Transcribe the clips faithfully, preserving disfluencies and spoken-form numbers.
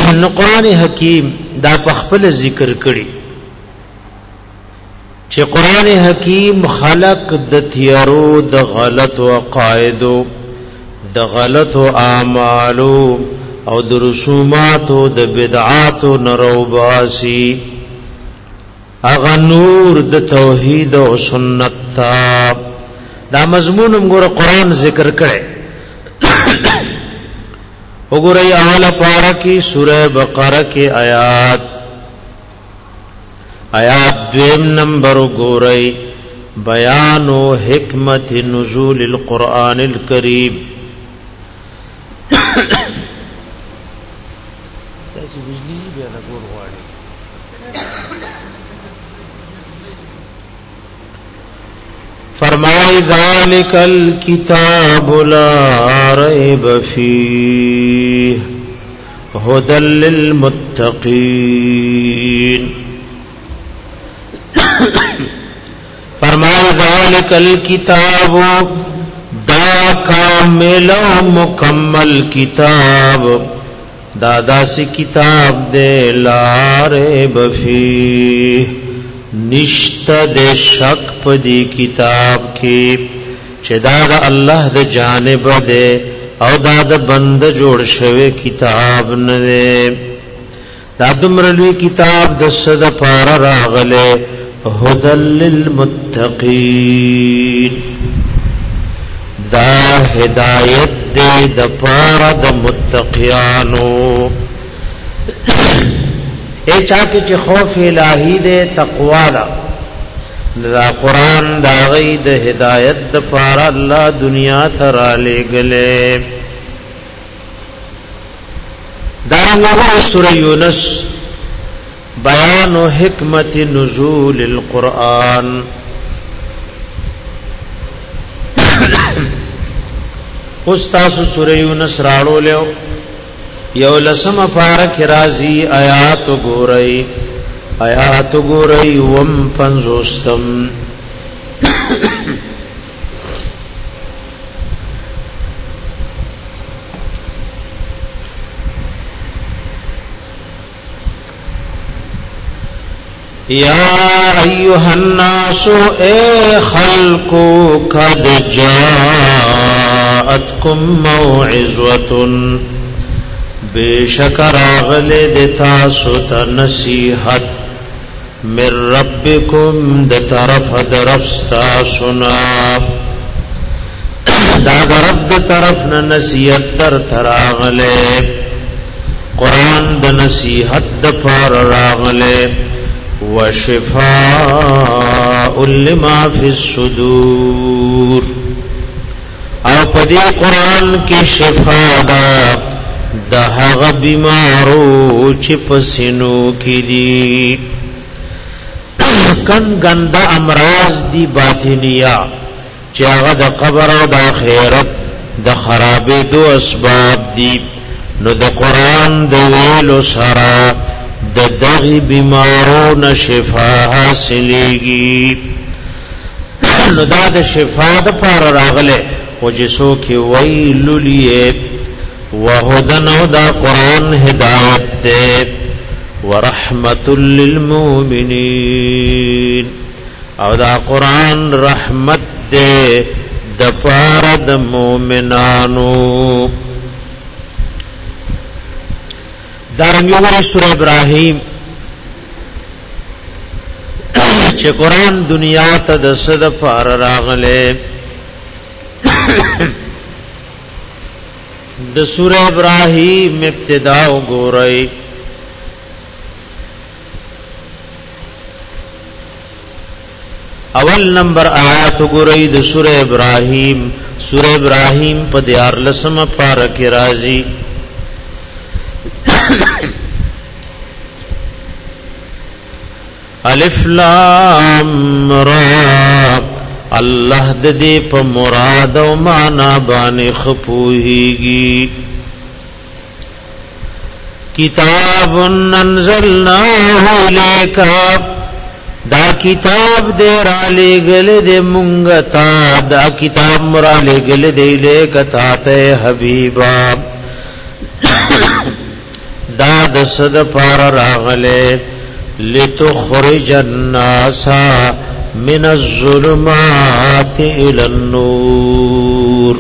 نو قران حکیم دا په خپل ذکر کړي چې قران حکیم خلق د تیارو د غلط او عقایدو د غلط او اعمالو او د رسومات او د بدعات او نروباسي اغه نور د توحید او سنت تا دا مضمون موږ قرآن ذکر کړي وګورئ اوله پارا کې سورہ بقرہ کې آیات آیات دویم نمبر وګورئ بیان و حکمت نزول القرآن الکریم فرمائے ذالک الکتاب لا ریب فیہ ھدی للمتقین فرمائے ذالک الکتاب دا کامل و مکمل کتاب دادا سی کتاب دے لا ریب فیہ نشت دے شک پدی کتاب کی چه دا دا اللہ دا جانب دے او دا دا بند جوڑ شوے کتاب ندے دا دمرلوی کتاب دا صد پارا راغلے ہدل للمتقین دا ہدایت دے دا پارا دا متقیانو اے چاکے چے خوف الہی دے تقوی دا دا قرآن دا غید ہدایت دا پارا اللہ دنیا ترا لے گلے دارنگا سورہ یونس بیان و حکمت نزول القرآن استاسو سورہ یونس راڑو لیو یو لسم پارک رازی آیات گورئی آیات گورئی وم پنزوستم یا ایوہ الناس اے خلقو قد جاءتکم موعظۃ بے شکر آغل دتا ستا نصیحت من ربکم د طرف درفستا سنا دا رب د طرف نا نصیحت در تراغلے قرآن د نصیحت د پار راغلے وشفاء لما فی الصدور او پدی قرآن کی شفا دا دا هغه بیمارو چې پسینو کې دي کن ګندا امراض دي باطنیه چې هغه د قبر او د آخرت د خرابې دو اسباب دي نو د قران د ویلو سره د دغه بیمارو نه شفا حاصلېږي نو دا د شفا د پر راغله او جسو کې ویل لیه وهدن دا قرآن ہدایت دے ورحمت للمؤمنین او دا قرآن رحمت دے دا پارد مومنانو دارنگی سورہ ابراہیم چه قرآن دنیا تا دسد پار راغلے د سورہ ابراہیم ابتدا وګورئ اول نمبر آیات وګورئ د سورہ ابراہیم سورہ ابراہیم په دیار لسم پارہ کې راځي الف لام را اللہ د دې په مراد او معنا باندې خپوهيږي کتاب انزلناه الیک دا کتاب دې را لګل دې مونږ ته دا کتاب مرا لګل دې الیک ته ته حبیبا دا د صد پار راغله لتخرج الناس من الظلمات الى النور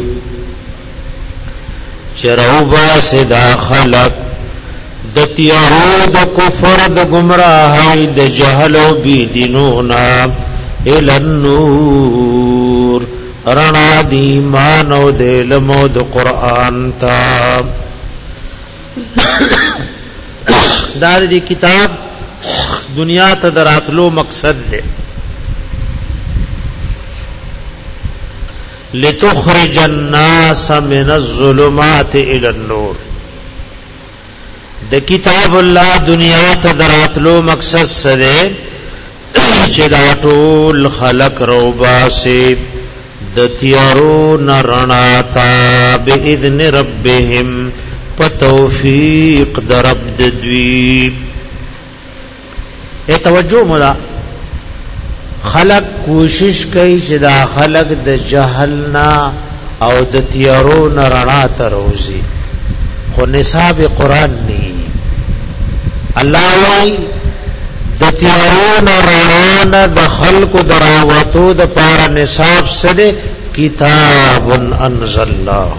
چروبا سدا خلق د تیارو د کفر د گمراهی د جهل او بی دینونا الى النور رڼا د ایمان او د علم او د قران تا دار دی کتاب دنیا ته دراتلو مقصد ده لتخرج الناس من الظلمات الى النور د کتاب الله دنیا ته دراتلو مقصد سره چې دا ټول خلق روبا سي د تیارو نرنا تا باذن ربهم په توفیق در رب د دوی اے توجه مولا خلق کوشش کوي چې دا خلق د جهلنا او د تیارو نرنا ته روزي خو نصاب قران ني الله وايي د تیارو نرنا د خلق دراوتو د پار نصاب سره کتاب انزل الله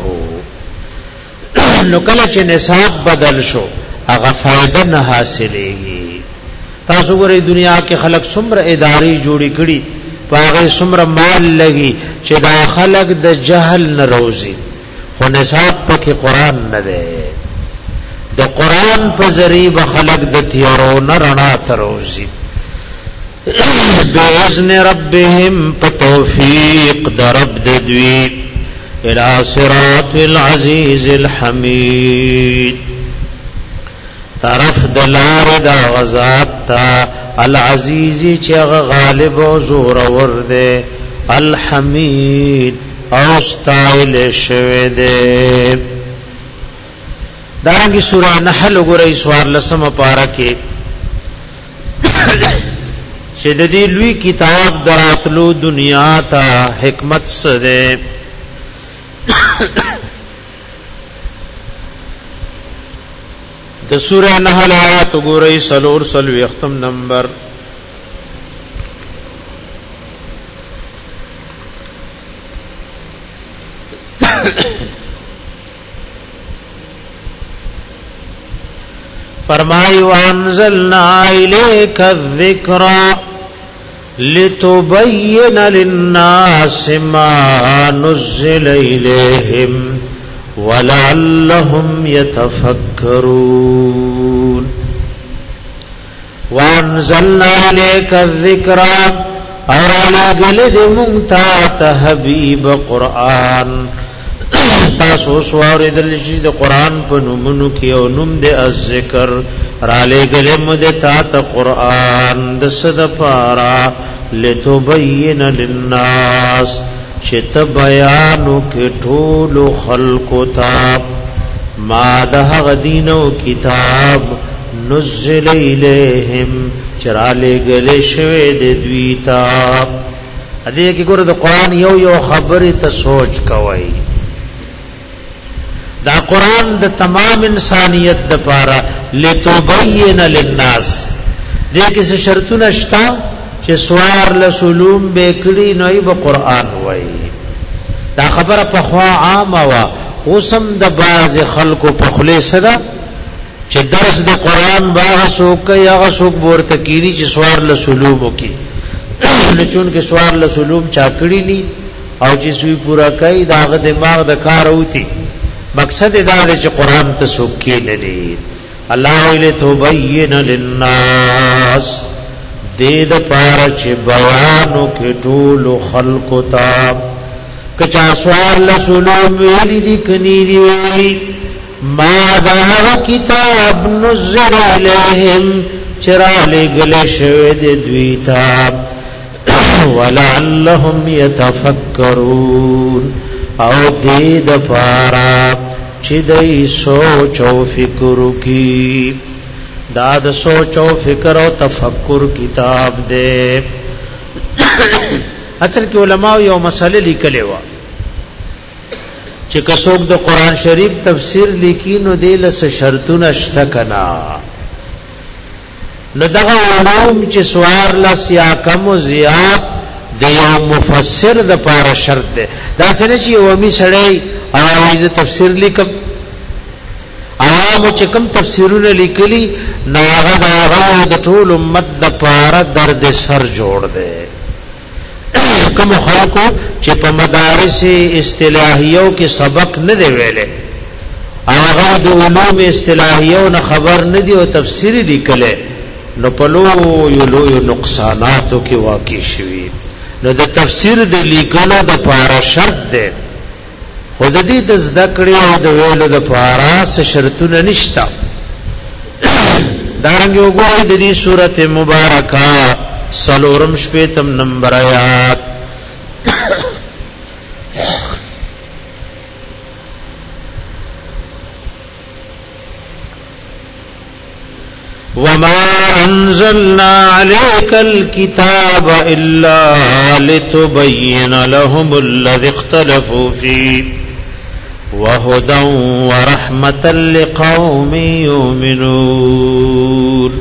نو کله چې نصاب بدل شو هغه فائدہ نه حاصلېږي تاسو ګورئ دنیا کې خلق څومره ادارې جوړې کړي پاغه څومره مال لګي چې دا خلق د جهل نه روزي خو نصاب پکې قران نه ده د قران په ذریعہ خلق د تیارو نه رڼا ته روزي باذن ربهم په توفیق د رب د دوی الى صراط العزيز الحميد طرف دلار دا غزاب تا العزيزي چې غالب او زور ورده الحميد او استایل شوه ده دارنګي سورہ نحل وګورئ سوار لسمه پارا کې چې د دې لوی کتاب دراتلو دنیا ته حکمت سره د سورہ نحل آیات وګورئ سلور سلوي ختم نمبر فرمائی وانزلنا الیک الذکر لتبین للناس ما نزل الیہم ولعلهم يتفكرون وانزلنا عليك الذكر اور علا گلد منتا حبیب قرآن تاسو سوار دلشید قرآن پا نمونو کی او نم دے الذکر رالے گلم دے تات قرآن دست پارا لتبین للناس چت بیانو کې ټول خلق تا ما ده غدینو کتاب نزل الیہم چراله گله شوه د دوی تا ادي کې ګوره د قران یو یو خبره ته سوچ کوي دا قران د تمام انسانیت د پاره لتبین للناس دې کې څه شرطونه شته چې سوار لسلوم بیکړي نوې به قران وای دا خبره په خوا عامه وا اوسم د باز خلکو په خله صدا چې درس د قران باغ سوک یا سوک ورته کینی چې سوار لسلوم وکي نه چون کې سوار لسلوم چاکړي ني او چې سوی پورا کوي داغه دماغ د کار اوتی مقصد دا دی چې قران ته سوک کې نه دي الله ویله تبین للناس دې د پاره چې بیانو کې ټول خلق تا کچا سوال لسلوم ویلی دی کنی دی ویلی ما دا کتاب نزل علیہم چرا لگل شوید دویتا ولعلهم یتفکرون او دې د پاره چې دای سوچ او فکر کی دا د سوچ او فکر او تفکر کتاب دے اصل کې علماء یو مسئله لیکلې و چې کڅوګ د قران شریف تفسیر لیکي نو دله څه شرطونه شته کنا نو دغه علوم چې سوار لس یا کم او زیات د یو مفسر د پاره شرط ده دا څنګه چې ومي سړی اوایز تفسیر لیکم عوام چې کوم تفسیرونه لیکلي ناغه داغه د ټول امت د پاره درد سر جوړ ده کوم خلکو چې په مدارس اصطلاحیو کې سبق نه دی ویلې هغه د علوم اصطلاحیو نه خبر نه دی او تفسیری لیکله نو په لو یو لو نقصاناتو کې واقع شوي نو د تفسیر د لیکلو د پاره شرط ده خود دې د ذکر او د ویلو د پاره څه شرطونه نشتا دارنګ وګورئ د دې سورته مبارکه سلورم شپیتم نمبر آیات وما انزلنا عليك الكتاب الا لتبين لهم الذي اختلفوا فيه وهدى ورحمة لقوم يؤمنون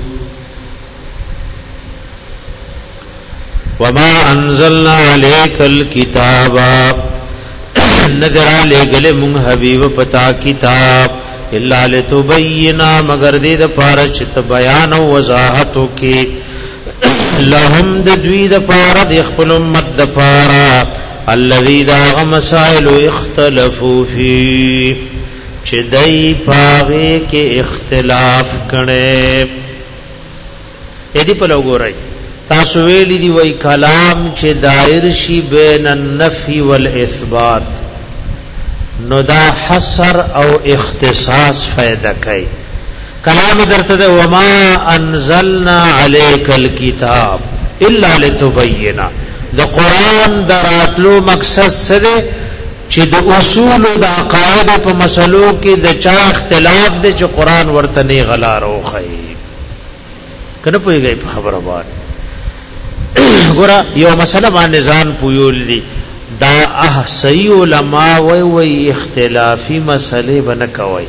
وما انزلنا عليك الكتاب نذر عليك من حبيب پتا کتاب الا لتبینا مگر دې د پاره چې بیان او وضاحت وکي لهم د دوی د پاره د خپل امت د پاره الذي دا مسائل اختلافو فيه چې دای پاغه کې اختلاف کړي اې دې په لګورای تاسو ویلي دی وای کلام چې دایر شي بین النفي والاثبات نو دا حصر او اختصاص فائدہ کوي کلام درته ده وما انزلنا عليك الكتاب الا لتبين د قران دراتلو مقصد څه ده چې د اصول او د عقاید په مسلو کې د چا اختلاف ده چې قران ورته نه غلا روخی کنه پويږي په خبره باندې ګوره یو مسله باندې ځان پویول دي دا احصی علماء وی وی اختلافی مسئلے بنا کوئی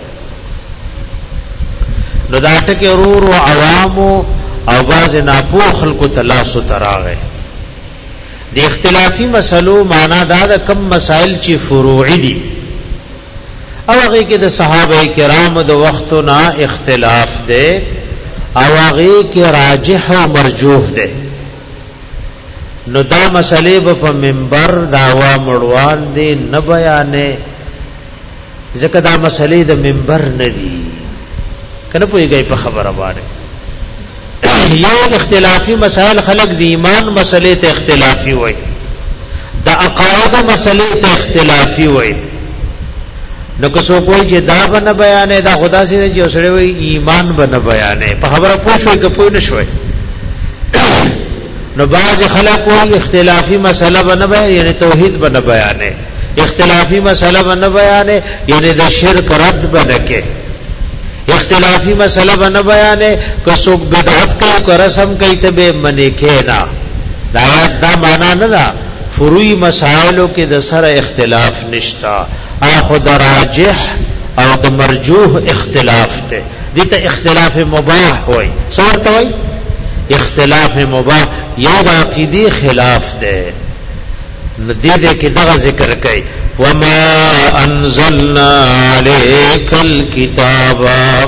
نو دا ټکي ورور او عوام او باز ناپو خلق تلاسو تراغه دی اختلافی مسلو معنا دا د کم مسائل چې فروعی دي او هغه کې د صحابه کرام د وختو نه اختلاف ده او هغه کې راجح او مرجوح ده نو دا مسئلے په منبر داوا مړوان دي نه بیانې ځکه دا مسئلے د منبر نه دي کنه پويږي په خبره باندې یو اختلافی مسائل خلق دی ایمان مسئلے ته اختلافی وای دا عقاید مسئلے ته اختلافی وای نو که څوک وای چې دا بنه بیانې دا خدا سي چې اوسړي وای ایمان بنه بیانې په خبره پوښوي که پوه نشوي نو بعض خلق وای اختلافی مسئلہ بنه بیان یعنی توحید بنه بیانې اختلافی مسئلہ بنه بیانې یعنی د شرک رد بنه کې اختلافی مسئلہ بنه بیانې که څوک بدعت کوي که رسم کوي ته به منې کېنا دا دا معنا نه ده فروعی مسائلو کې د سره اختلاف نشتا اخو د راجح او د مرجوح اختلاف ته دي ته اختلاف مباح وای څورته وای اختلاف مباح یو د عقیدی خلاف ده ندی دې کې دغه ذکر کوي وما انزلنا عليك الكتاب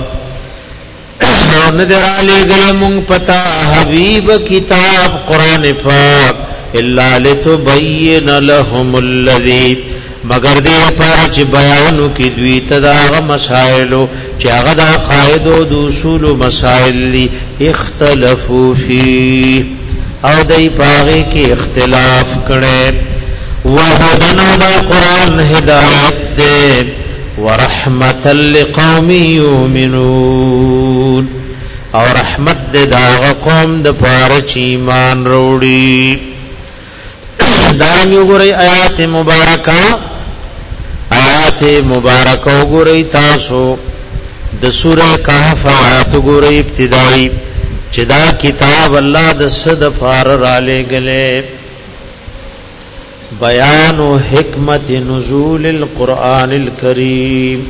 نذر علی گل مون پتا حبیب کتاب قران پاک الا لتبين لهم الذي مگر دې پر چې بیانو کې دوی تداغه مسائل چې هغه د قاعده او د اصول مسائل دي اختلافو فيه او دای پاغه کې اختلاف کړي وهدنا القرآن هدایت دے ورحمت لقوم یؤمنون او رحمت دے دا قوم د پاره چې ایمان وروړي دا یو ګورئ آیات مبارکه آیات مبارکه وګورئ تاسو د سوره کهف آیات وګورئ ابتدائی چې دا کتاب الله د صد فار را لګلې بیان و حکمت نزول القرآن الکریم.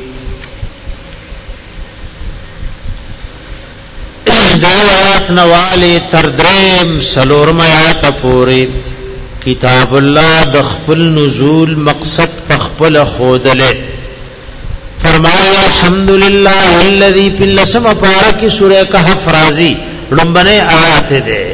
دیوات نوالی تردریم سلورم آیات پوری کتاب اللہ دخپل نزول مقصد پخپل خودلے. فرمایا الحمدللہ الذی پلسم پارکی سورہ کہف رازی لنبنے آیات دے.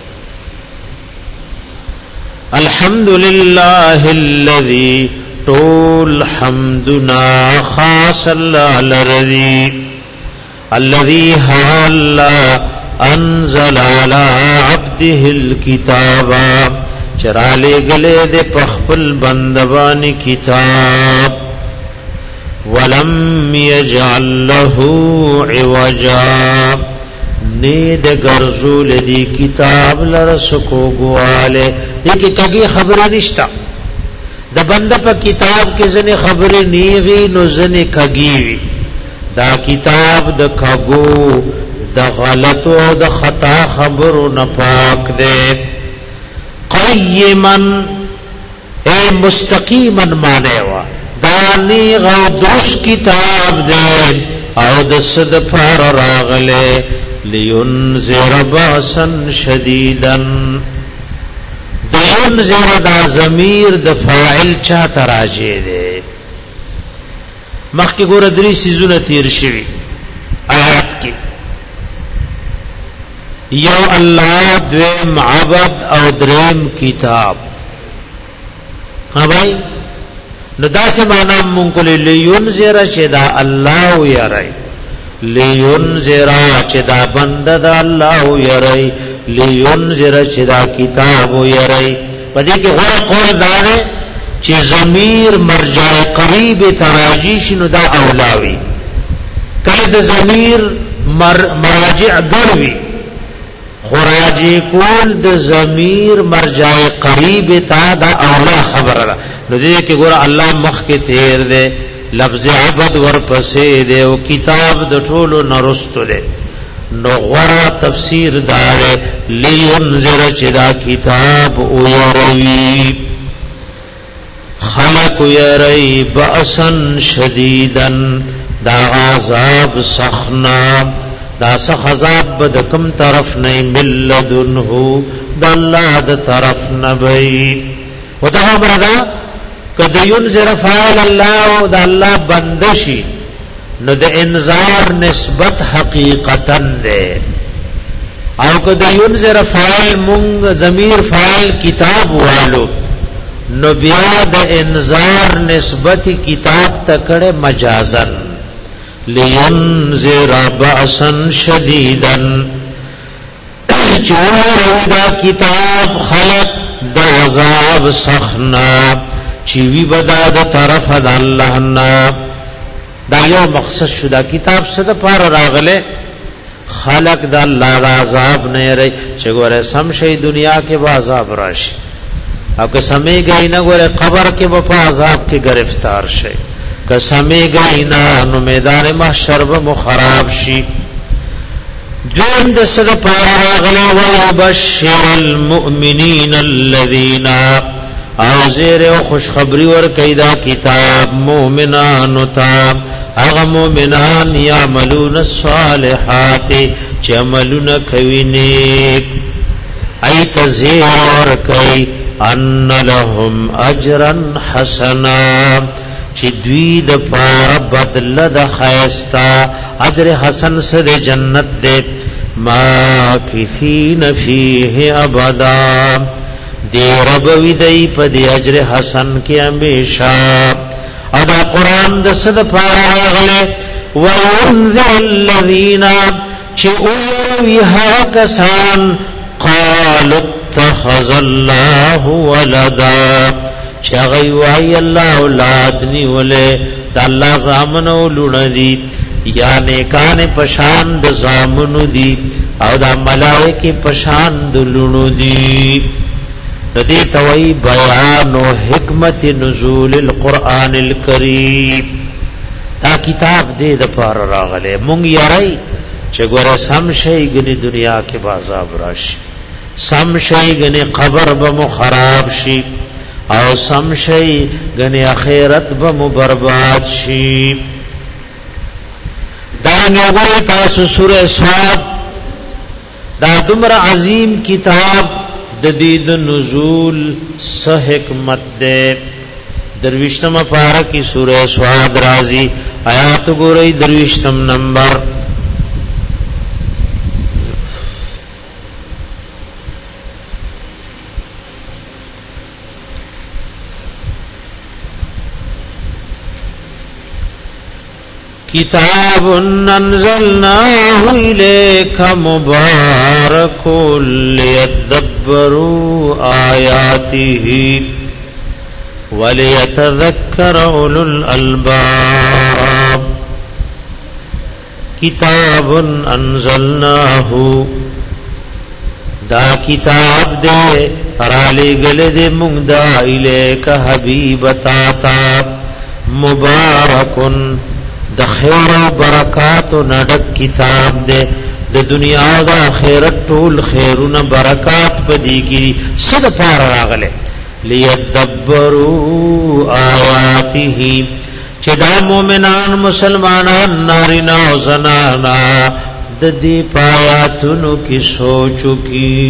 الحمدللہ الذی طول حمدنا خاص اللہ لرذی الذي هلا انزل على عبده الكتاب چرالے گلے دے پخپل بندبان کتاب ولم يجعل له عوجا نید گرزول دی کتاب لرسکو گوالے. یہ کگی خبر نشتا دا بندہ پا کتاب کے زن خبر نیغی نو زن کگیوی. دا کتاب د کغو د غلطو د خطا خبرو نپاک دے. قیما اے مستقیما مانے وا دانی غو دوش کتاب دے او د صد پار راغلے لینذر باسن شدیدن. لینذر دا ضمیر د فاعل چا تراجے دے. مخ کی گور دری سیزونه تیر شوی آیات کی یو اللہ دویم عبد او دریم کتاب. ہاں بھائی نو دا سے معنی منکل لینذر چدا اللہ یرائی لینذر چدا بند دا اللہ یرائی لینذر چدا کتاب یرائی. پدې کې غور قول دارے چی ضمیر مرجع قریب تراجیش نو دا اولاوی کل دا ضمیر مر مراجع گروی خراجی کول دا ضمیر مرجع قریب تا دا اولا خبر را نو دے کہ گورا اللہ مخ کے تیر دے لفظ عبد ورپسے دے و کتاب دا ٹولو نرستو دے نو غورا تفسیر دارے لینذر چدا کتاب او یروی خلق یری بأسن شدیدن دا عذاب سخنا دا سخ عذاب بدکم طرف نئی ملدنہو دا اللہ دا طرف نبی. و دا مردا کد ینذر فعل اللہ دا اللہ بندشی نو دا انذار نسبت حقیقتا دے او کد ینذر فعل منگ ضمیر فعل کتاب والو نو بیا د انذار نسبت کتاب تکڑے مجازن لینذر بأسا شدیدا چور دا کتاب خلق دا عذاب سخنا چیوی بدا دا طرف دا اللہ نا. دا یو مقصد شدا کتاب صد پار راغلے خلق دا اللہ دا عذاب نہیں رہی چگورے سمشی دنیا کے با عذاب راشی او که سمے گئی نا گورے قبر کے بپا عذاب کے گرفتار شے که سمے گئی نا نو میدان محشر بمخراب شی. دون دسد پارا راغلے وَيُبَشِّرَ الْمُؤْمِنِينَ الَّذِينَ او زیر و خوشخبری ورکیدہ کتاب مومنانو تا اغا مومنان یعملون الصالحات چه عملون کوي نیک ایت زیر ورکی ان لهم اجرا حسنا چی دوی د پار بدل د خیستا اجر حسن سد جنت دے ماکثین فیہ ابدا دی ربوی دی پا دی اجر حسن کی ہمیشہ. ادا قرآن د سد پار آغلے وَيُنذِرَ الَّذِينَ چی اووی ها کسان قالوا اتخذ اللہ ولدا چاگئی وائی اللہ اولاد نیولے دا اللہ زامنو لوندی یا نیکان پشان دا زامنو دی او دا ملائکی پشان دا لونو دی. ندی توئی بیان و حکمت نزول القرآن الکریم. دا کتاب دے دا پار راغلے مونگ یرائی چگورا سم شئی گنی دنیا کے بازاب راشی سم شئی گنی قبر بمو خراب شی او سم شي غني اخرت به مبرباد شي. دا نګوري تاسو سوره صاد دا دمر عظیم کتاب د دې د نزول سه حکمت ده. درویشتم پارا کی سوره صاد رازی آیات ګورئ درویشتم نمبر. کتاب انزلناه الیک مبارک لیدبروا آیاته ولیتذکر اولو الالباب. کتاب انزلناه دا کتاب دے رالی گلے دے مونگ دا الیک حبیب تاتا مبارکن د خیر و برکات و نډک کتاب دے د دنیا دا خیرت ټول خیرونه برکات پدې کی صد پار راغله لیدبروا آیاته چې دا مؤمنان مسلمانان نارینا او زنانا د دې پایاتونو کې سوچو کی.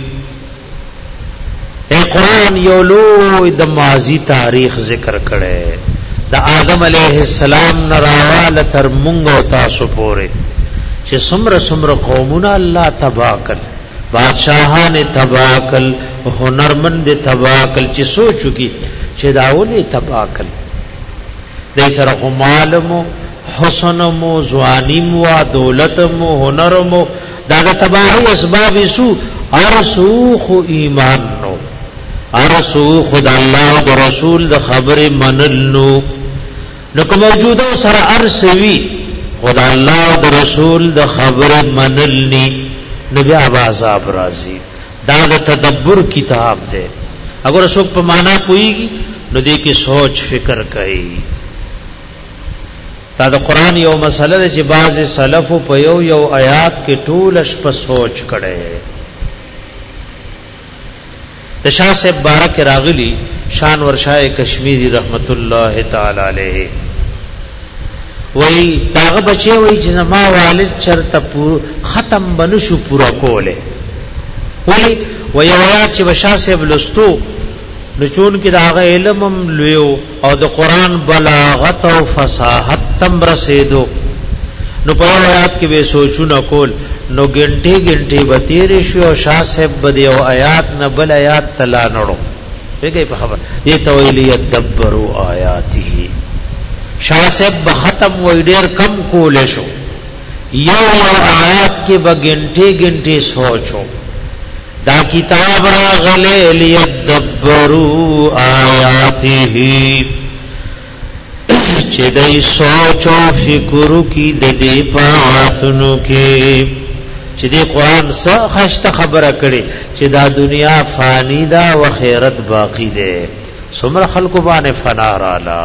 اے قرآن یو لوی د ماضی تاریخ ذکر کړي د آدم علیہ السلام نراواله تر مونږ او تاسو پورې چې سمر سمر قومونه الله تباکل بادشاہان تباکل هنرمند تباکل چې سوچو کی چې داونه تباکل دې سره مالمو حسنمو ځوانیمو دولتمو هنرمو دا تباہی اسباب سو ارسوخ ایمان نو ارسوخ د الله او رسول د خبر منلنو نو کوم موجوده سره ارسوي خدای الله او رسول د خبر منلني نو بیا عذاب راځي. دا د تدبر کتاب دی. اگر څوک په معنا کوي نو دې کې سوچ فکر کوي. دا د قران یو مسله ده چې بعض سلف په یو یو آیات کې ټول شپه سوچ کړي. د شاه صاحب بارک راغلی شان ورشاه کشمیری رحمت الله تعالی علیه وای داغه بچي وای چې ما والد چرته ختم بنشو پورا کوله وای وای آیات چې شاه صاحب لستو نو چون کې داغه علم هم لیو او د قران بلاغت او فصاحت تم رسیدو نو په آیات کې به سوچونه کول نو ګنټي ګنټي بتیر شو شاه صاحب بده او آیات نه بل آیات تلا نړو وګي په خبر دې تویلی یدبروا آیاته شاه صاحب ختم وای ډیر کم کول شو یو آیات کې به ګنټي ګنټي سوچو. دا کتاب راغله لیدبروا آیاته چې دای سوچ او فکر کی د دې پاتونو کې چې دې قران څخه خشته خبره کړي چې دا دنیا فانی دا او خیرت باقی ده. څومره خلکو باندې فنا رالا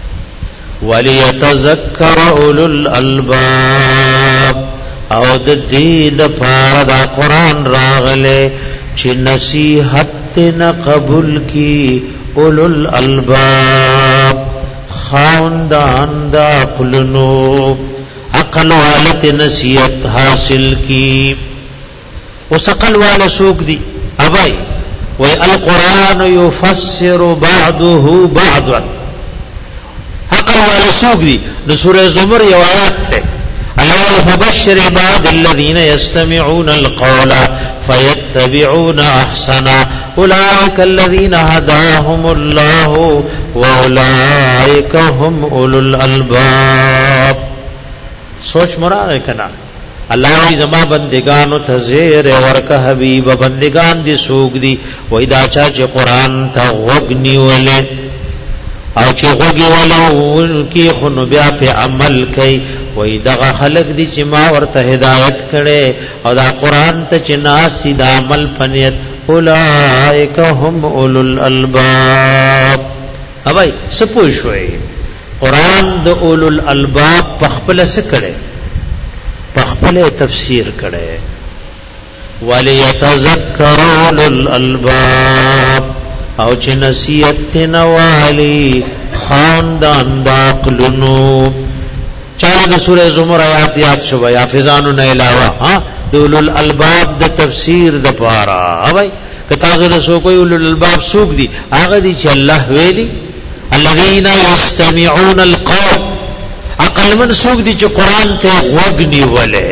وليتذكر اولو الالباب او د دې د پاره دا قران راغله چې نصیحت نه قبول کی اولو الالباب خاندان دا قلنو عقل والت نصیحت حاصل کی. اس عقل والا سوک دی ابائی وی القرآن یفسر بعضه بعضا عقل والا سوک دی نسور زمر یو آیات تے اللہ فبشر عباد الذین یستمعون القول فیتبعون احسنا اولئک الذین هداهم اللہ واولئک هم اولو الالباب. سوچ مراد کنا اللہ ای زما بندگانو تزیر ورکا حبیب بندگان دی سوگ دی وی دا چاچ قرآن تا غگنی ولی او چی غگی ولی کی خنو بیا پی عمل کئی وی دا خلق دی چی ما ورطا ہدایت کرے او دا قرآن تا چی ناسی دا عمل پنیت اولائک هم اولو الالباب. ابای سپوش ہوئی قرآن د اولو الالباب پخپل سکڑے پخپل تفسیر کڑے وَلِيَتَذَكَّرَ اولو الالباب او چې نصیحت نوالی خاندان داقلنو. چاہے دا سورہ زمر آیات یاد شو یا فضانو نا علاوہ ہاں دولو الالباب دا تفسیر دا پارا ہاں بھائی کتاغی رسو کوئی اولو الالباب سوک دی آغا دی چھ اللہ ویلی الذین یستمعون القول عقل من سوک دی چھ قرآن تے غوگنی ولے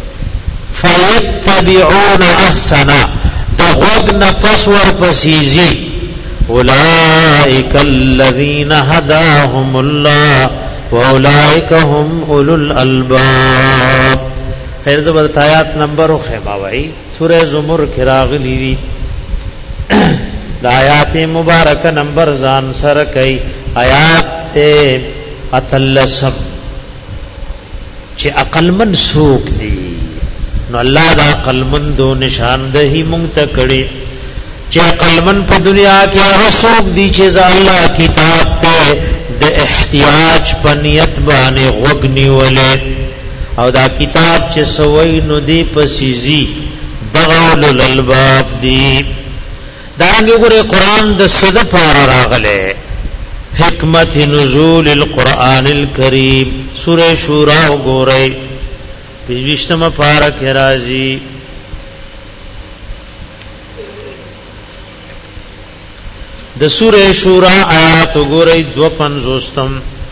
فیتبعون احسنا دا غوگن پسور پسیزی اولئک الذین ہداہم اللہ واولئک هم اولو الالباب. خیر زبردست آیات نمبر و خیمہ بھائی سورہ زمر کراغلی دی دا آیات مبارک نمبر زان سر کئی آیات اتلسم چھ عقل من سوک دی نو اللہ دا عقل من دو نشاندہی منتکڑی چھ عقل من پا دنیا کیا سوک دی چھ زا اللہ کتاب تے د احتیاج پنیت باندې غوګنی ولې او دا کتاب چې سوي نو دی پسیزي بغول الالباب دی دا وګوره قران د صد پار راغله حکمت نزول القرآن الکریم سورہ شورا وګوره پنځمه پارا کې راځي د سورہ شورا آیات وګورئ دو پنځوستم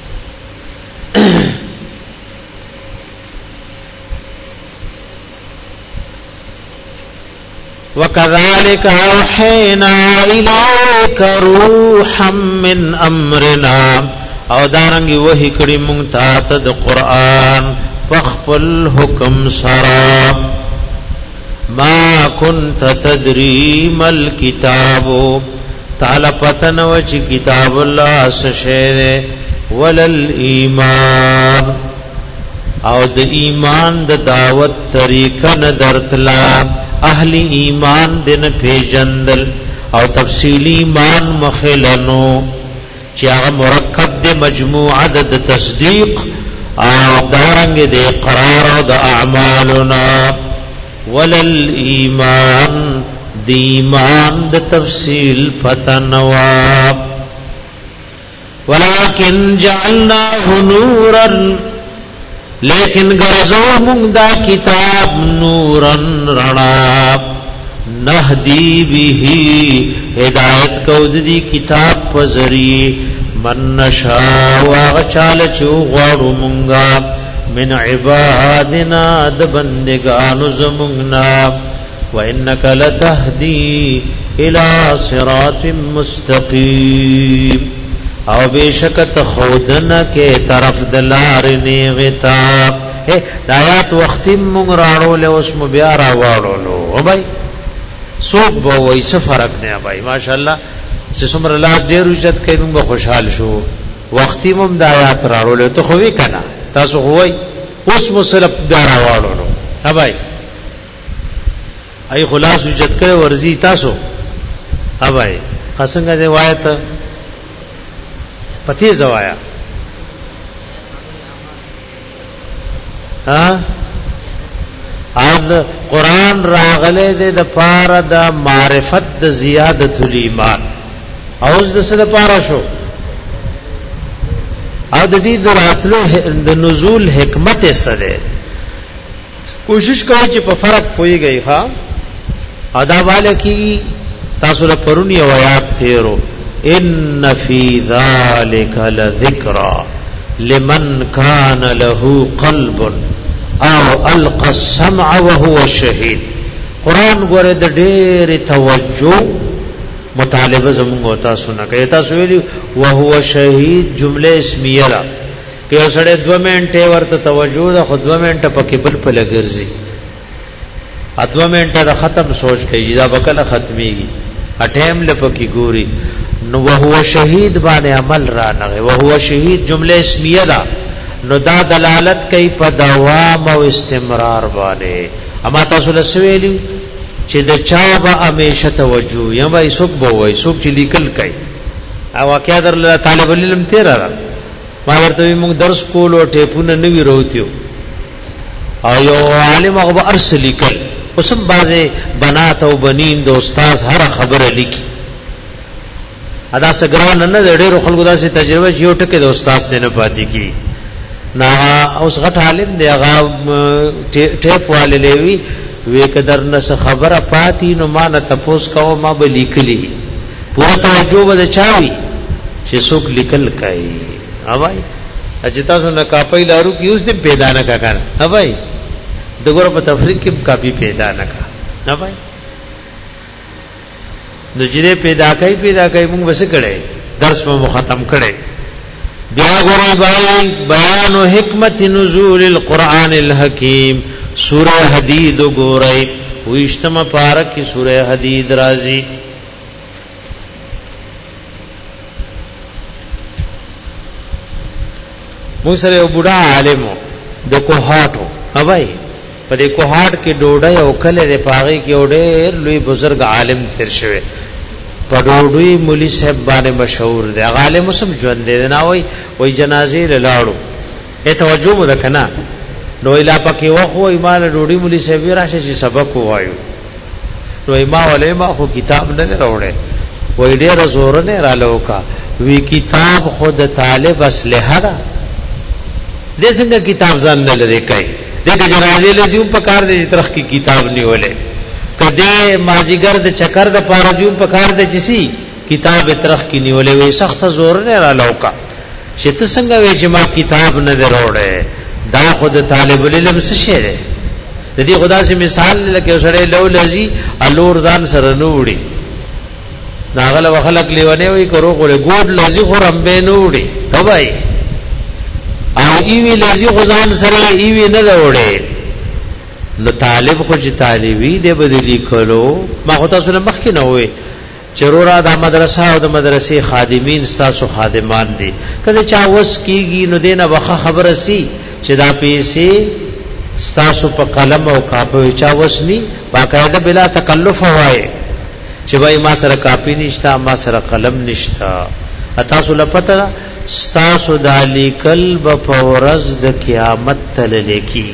وَكَذَلِكَ أَوْحَيْنَا إِلَيْكَ رُوحًا مِّنْ أَمْرِنَا او دارنګي وحي کړي مونږ ته د قرآن فخپل حکم سرا ما كنت تدري ما الكتاب تعالی پتن وچ کتاب الله سشه ولل ایمان او د ایمان د دعوت طریقه نه درتلا اهل ایمان دن پیجندل او تفصیلی ایمان مخلنو چې هغه مرکب د مجموعه د تصدیق او دارنګ د اقرار او د اعمالنا ولل ایمان دی ایمان د تفصیل فتنواب ولكن جعلناه نورا لیکن غرزو مونږ دا کتاب نورن رڼا نهدی به هدایت کو دی کتاب په ذریعہ من نشاء واغچال چو غړو مونږه من عبادنا د بندگانو زمونږنا وَإِنَّكَ لَتَهْدِي إِلَى صِرَاطٍ مُسْتَقِيمٍ او بیشکت خودن کے طرف دلار نیغتا آیات وقتی مونگ راڑو لے اس مبیارا وارو لو او بھائی سوک بوئی سفرک نیا بھائی ماشاءاللہ سسمر اللہ دیر اجت کئی مونگ خوشحال شو وقتی مونگ دا آیات راڑو لے تو خوی کنا تاسو خوی اس مسلب بیارا وارو لو او بھائی ای خلاص وجد کرے ورزی تاسو ابای قسنګه دی وایت پتی زوایا ها اد قران راغله د پاره د معرفت د زیادت الایمان اوس د سره پاره شو او د دې دراتلو د نزول حکمت سره کوشش کوي چې په فرق پويږي ها ادا والے کی تاسو له پرونی آیات تیرو ان فی ذلک لذکرا لمن کان له قلب او القى السمع وهو شهید قران ګوره د ډېر توجه مطالبه زموږ تاسو نه کوي تاسو ویلی وهو شهید جمله اسمیه را که سره دو منټه ورته توجه د خود دو منټه پکې بل په لګرځي اتوا منټه د ختم سوچ کوي دا بکله ختميږي اټیم لپکی ګوري نو وهو شهید باندې عمل را نه وهو شهید جمله اسمیه ده نو دا دلالت کوي په دوام او استمرار باندې اما تاسو له سویلی چې د چا به همیشه توجه یم وای سوق بو وای سوق چې لیکل کوي او واقعا در طالب العلم تیر را ما ورته موږ درس کول او ټیپونه نوی روتیو او یو عالم هغه ارسل لیکل وسم بازه بنات او بنین د استاد هر خبره لیکي ادا سګران نه ډېر خلکو داسې تجربه چې یو ټکي د استاد څخه نه پاتې کی نا اوس غټ عالم دی هغه ټیپ والے لوي وی قدر نس خبره پاتې نو ما نه تپوس کوم ما به لیکلی پوره توجه به چاوي چې څوک لیکل کوي اوای اجتا سو نه کاپي لارو کی اوس دې پیدا نه کا کنه اوای دغه په تفریق کې کاپي پیدا نه کا نه وای د جره پیدا کوي پیدا کوي موږ وسه کړي درس مو ختم کړي بیا غوري بای بیان حکمت نزول القرآن الحکیم سورہ حدید غوري وشتمه پارک کی سورہ حدید راضی موږ سره یو بوډا عالم د کوهاتو اوای په دې کوهات کې ډوډۍ او کله د پاغي کې وړې لوی بزرگ عالم تیر شوی په ډوډۍ مولوی صاحب باندې مشهور دی عالم سم ژوند دی نه وای وای جنازې لاړو ته توجه مو وکنا نو الا پکې وخو ایمان ډوډۍ مولوی صاحب راشه چې سبق وایو نو ما ولې ما خو کتاب نه راوړې وای ډېر زور نه را لوکا وی کتاب خود طالب اسلحه ده دې څنګه کتاب ځان نه لري کوي دغه جنازې له زیو په کار دي ترخ کی کتاب نیولې کده ماجیګر د چکر د پارجو په کار د چسی کتاب ترخ کی نیولې وي سخت زور نه را لوکا چې ته څنګه وې چې ما کتاب نه دروړې دا خود طالب العلم څه شي ده د دې خدا سي مثال لکه سره لو لذي الور ځان سره نوړي ناغله وخلق لیونه وي کرو غره ګوډ لذي خرم به نوړي هبای او ایوی لذي غزان سره ایوی نه وړي نو طالب خو چې طالبي دی بدلی کولو ما خو تاسو نه مخکې نه وې چرورا د مدرسه او د مدرسې خادمین ستاسو خادمان دي کله چا وس کیږي نو دینه وخه خبره سي چې دا پیسې ستاسو په قلم او کاپي چا وسني باقاعده بلا تکلف وای چې وای ما سره کاپي نشتا ما سره قلم نشتا تاسو لپاره ستاسو دالی کلب پورز د قیامت تل لیکي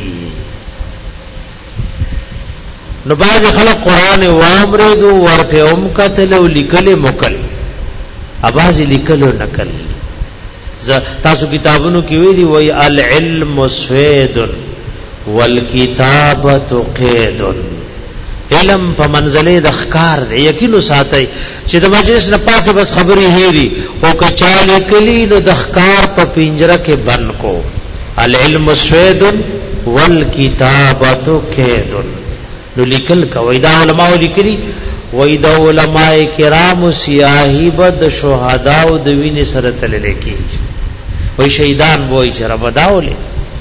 نو باز خلق قران وامردو ورته ام قتل لیکل مکل اباز لیکل نکل تاسو کتابونو کې ویلي وای العلم سوید والکتابه قید علم په منزله د ښکار دی یقینو ساتي چې د مجلس نه پاسه بس خبري هېري او کچاله کلی نو د ښکار په پنجره کې بند کو العلم سوید والکتابه قید نو لیکل کوي دا علماء لیکلي وای دا علماء کرام سیاهی بد شهدا او د وینې سره تلل کی وای شهیدان وای چې رب داوله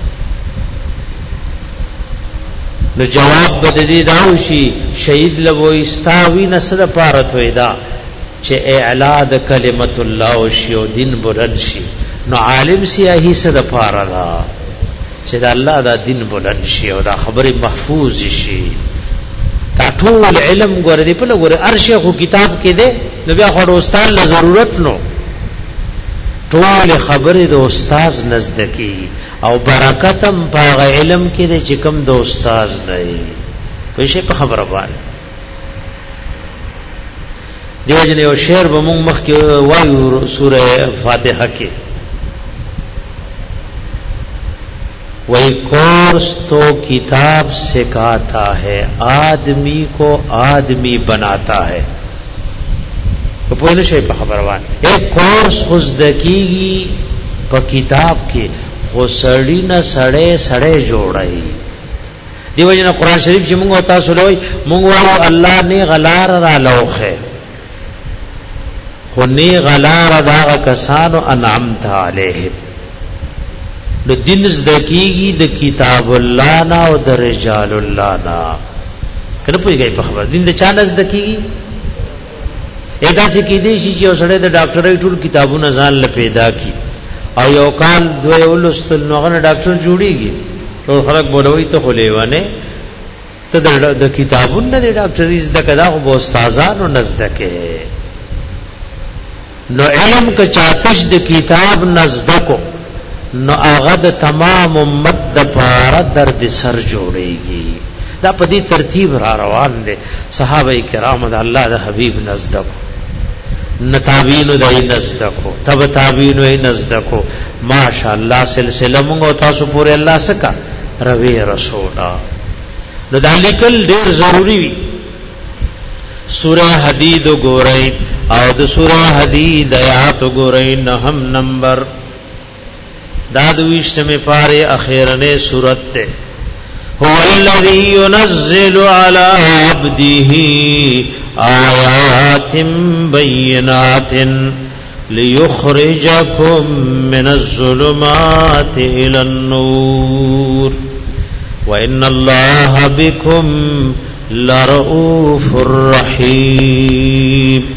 نو جواب بددي داوشي شهید لوي استاوي نسد پارت وېدا چې اعلا د کلمت الله او شی او دین بلند شي نو عالم سیاهی سد پارلا چې د الله دا دین بلند شي او دا خبره محفوظ شي دا ټول علم ګور دی په لګور ارشه خو کتاب کې دی نو بیا خو استاد له ضرورت نو ټول خبره د استاد نزدکی او برکتم په علم کې د چکم د استاد نه وي په په خبره باندې دیو جن یو شعر به موږ مخ کې وایو سوره فاتحه کې وہی کورس تو کتاب سکھاتا ہے آدمی کو آدمی بناتا ہے تو پوہنے شئی پا خبروان ایک کورس خزدکیگی پا کتاب کی خسڑی نا سڑے سڑے جوڑائی دیو جنا قرآن شریف چی منگو تا سلوئی منگو اللہ نے غلار را لوخے خونی غلار داغ کسانو انعمتا علیہم نو دین زدکیگی د کتاب الله نا او د رجال الله نا کله پوری په خبر دین د چا نزدکیگی اېدا چې کې دي چې اوسړه د ډاکټرۍ ټول کتابونه ځان ل پیدا کی او یو کال دوی ولستل نو غن ډاکټر جوړیږي ټول خلک بولوي ته خلیوانه ته د کتابونه د ډاکټرۍ زده کدا او استادانو نزدکه نو علم ک چاتش د کتاب نزدکو نو هغه د تمام امت د پاره درد سر جوړيږي دا په دې ترتیب را روان دي صحابه کرام د الله د حبيب نزدک نتابینو دای نزدکو تب تابینو ای نزدکو ماشاءالله سلسله مونږ تاسو پورې الله سکا روي رسولا نو دالیکل ډیر ضروری وی سورہ حدید وګورئ او د سورہ حدید آیات وګورئ نهم نمبر دا دویشتمه پاره اخیرنه سورت ته هو الذی ينزل على عبده آیات بینات ليخرجكم من الظلمات الى النور وان الله بكم لرؤوف رحیم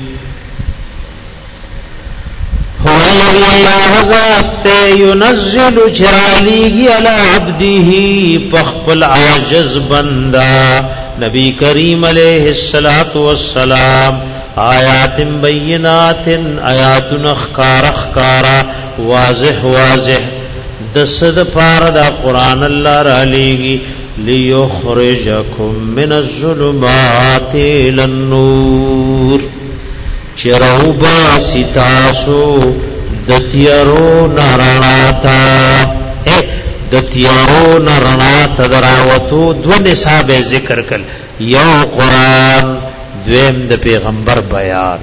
هو الذی ذات ينزل جلالیه علی عبده پخپل عاجز بندا نبی کریم علیہ الصلوۃ والسلام آیات بینات آیات اخکار اخکارا واضح واضح دسد پار دا قرآن اللہ را لیگی لیخرجکم من الظلمات الى النور چروبا ستاسو دتیارو نراناتا دتیارو نراناتا دراوتو دو نصاب ذکر کل یو قرآن دویم د پیغمبر بیان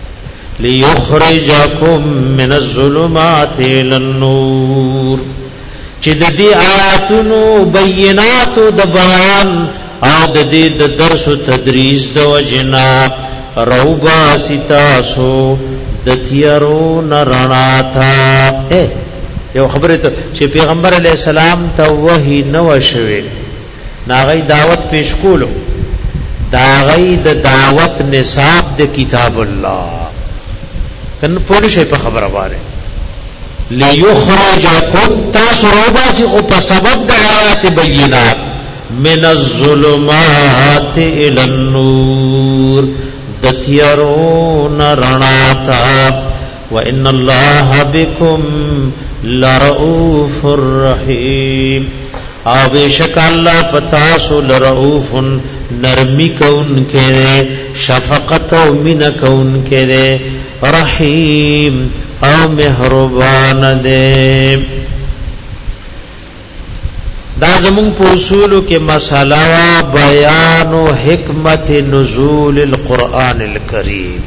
لیخرجکم من الظلمات الى النور چې د دې آیاتونو بینات د بیان او د دې د درس او تدریس د وجنا روبا سیتاسو د تیارو نراناتا یو خبره ته چې پیغمبر علی السلام ته وحی نو شوه ناغی دعوت پیش کولو دا غي د دعوت نصاب د کتاب الله کنه پوره شي په خبره واره ليخرجكم تاسرباسي او په سبب د آیات بینات من الظلمات الى النور دتيرون رناتا وان الله بكم لرؤوف رحيم او بیشک اللہ پتاسو لرؤوف نرمی کون کے دے شفقت و من کون کے دے رحیم او مہربان دے دا زمون په اصولو کې مساله بیان او حکمت نزول القرآن الکریم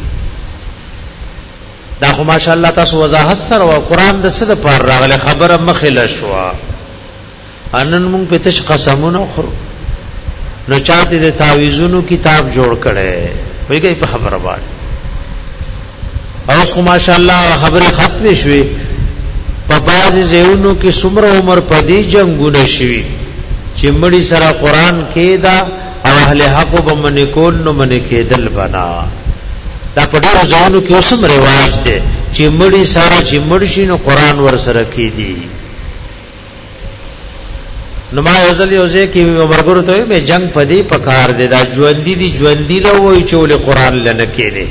دا خو ماشاءالله تاسو وضاحت سره او قرآن د څه د پر راغله خبره مخله شو انن مونږ په تش قسمونه خور نو چاته د تعویذونو کتاب جوړ کړي وایي په خبره باندې اوس خو ماشاءالله خبره ختم شوه په بعض ځایونو کې څومره عمر پدې جنگونه شوي چې مړي سره قران کې دا او اهل حق وبمن کول نو من کېدل بنا دا په ډېر ځایونو کې اوسم رواج دی چې مړي سره چې مړ شي نو قران ور سره کې دي نو ما یوزل یوزه کې عمرګورو ته مې جنگ پدې پکار دی دا ژوندۍ دي ژوندۍ له وای چې ول قران لنه کېنه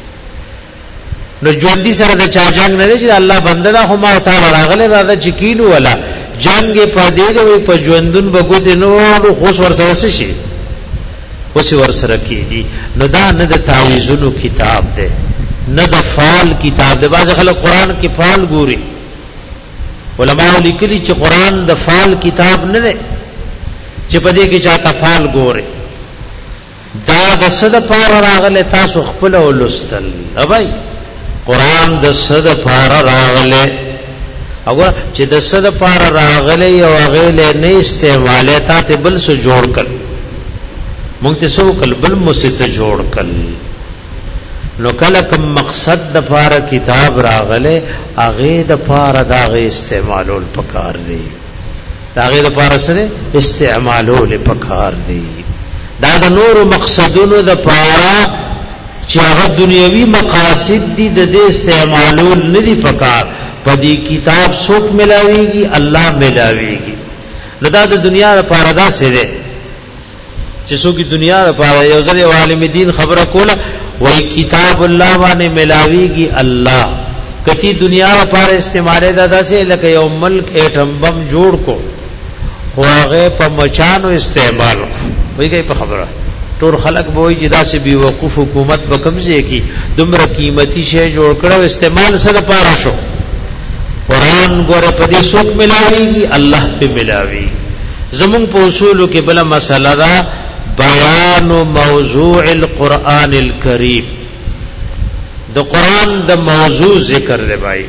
نو ژوندۍ سره د چا جنگ نه دی چې الله بنده دا هم تا راغله راځه چکینو ولا جنگ پدې دی په ژوندون بغوت نو خو ور سره شي اوس ور سره کېدی نو دا نه د تعویذونو کتاب دی نه د فال کتاب دی باز خلک قران کې فال ګوري علماء لیکلي چې قران د فال کتاب نه دی چې په دې کې چاته فال ګوري دا د صد پار راغله تاسو خپل ولستل اوبای قران د صد پار راغله او چې د صد پار راغله یو غیله نه استعماله ته بل سو جوړ کړ مونږ ته سو کل بل مسته جوړ کړ نو کله کوم مقصد د پاره کتاب راغله اغه د پاره داغه استعمالول پکار دی داغه د پاره سره استعمالول پکار دی دا د نور مقصدونو د پاره چې هغه دنیوي مقاصد دي د دې استعمالول نه دي پکار په دې کتاب څوک ملاويږي الله ملاويږي نو دا د دنیا لپاره دا څه دی چې څوک دنیا لپاره یو ځل عالم دین خبره کوله وای کتاب الله باندې ملاویږي الله کتی دنیا لپاره استعمال دادا سے لکه یو ملک ایټم بم جوړ کو هغه په مچانو استعمال وایي په خبره ټول خلق به وي چې داسې بي وقوف حکومت به قبضه کی دومره قیمتي شی جوړ کړو استعمال سره پاره شو قران ګوره په دې څوک ملاويږي الله په ملاوي زمون په اصولو کې بل مسله دا بیان موضوع القرآن الکریم د قرآن د موضوع ذکر دی بھائی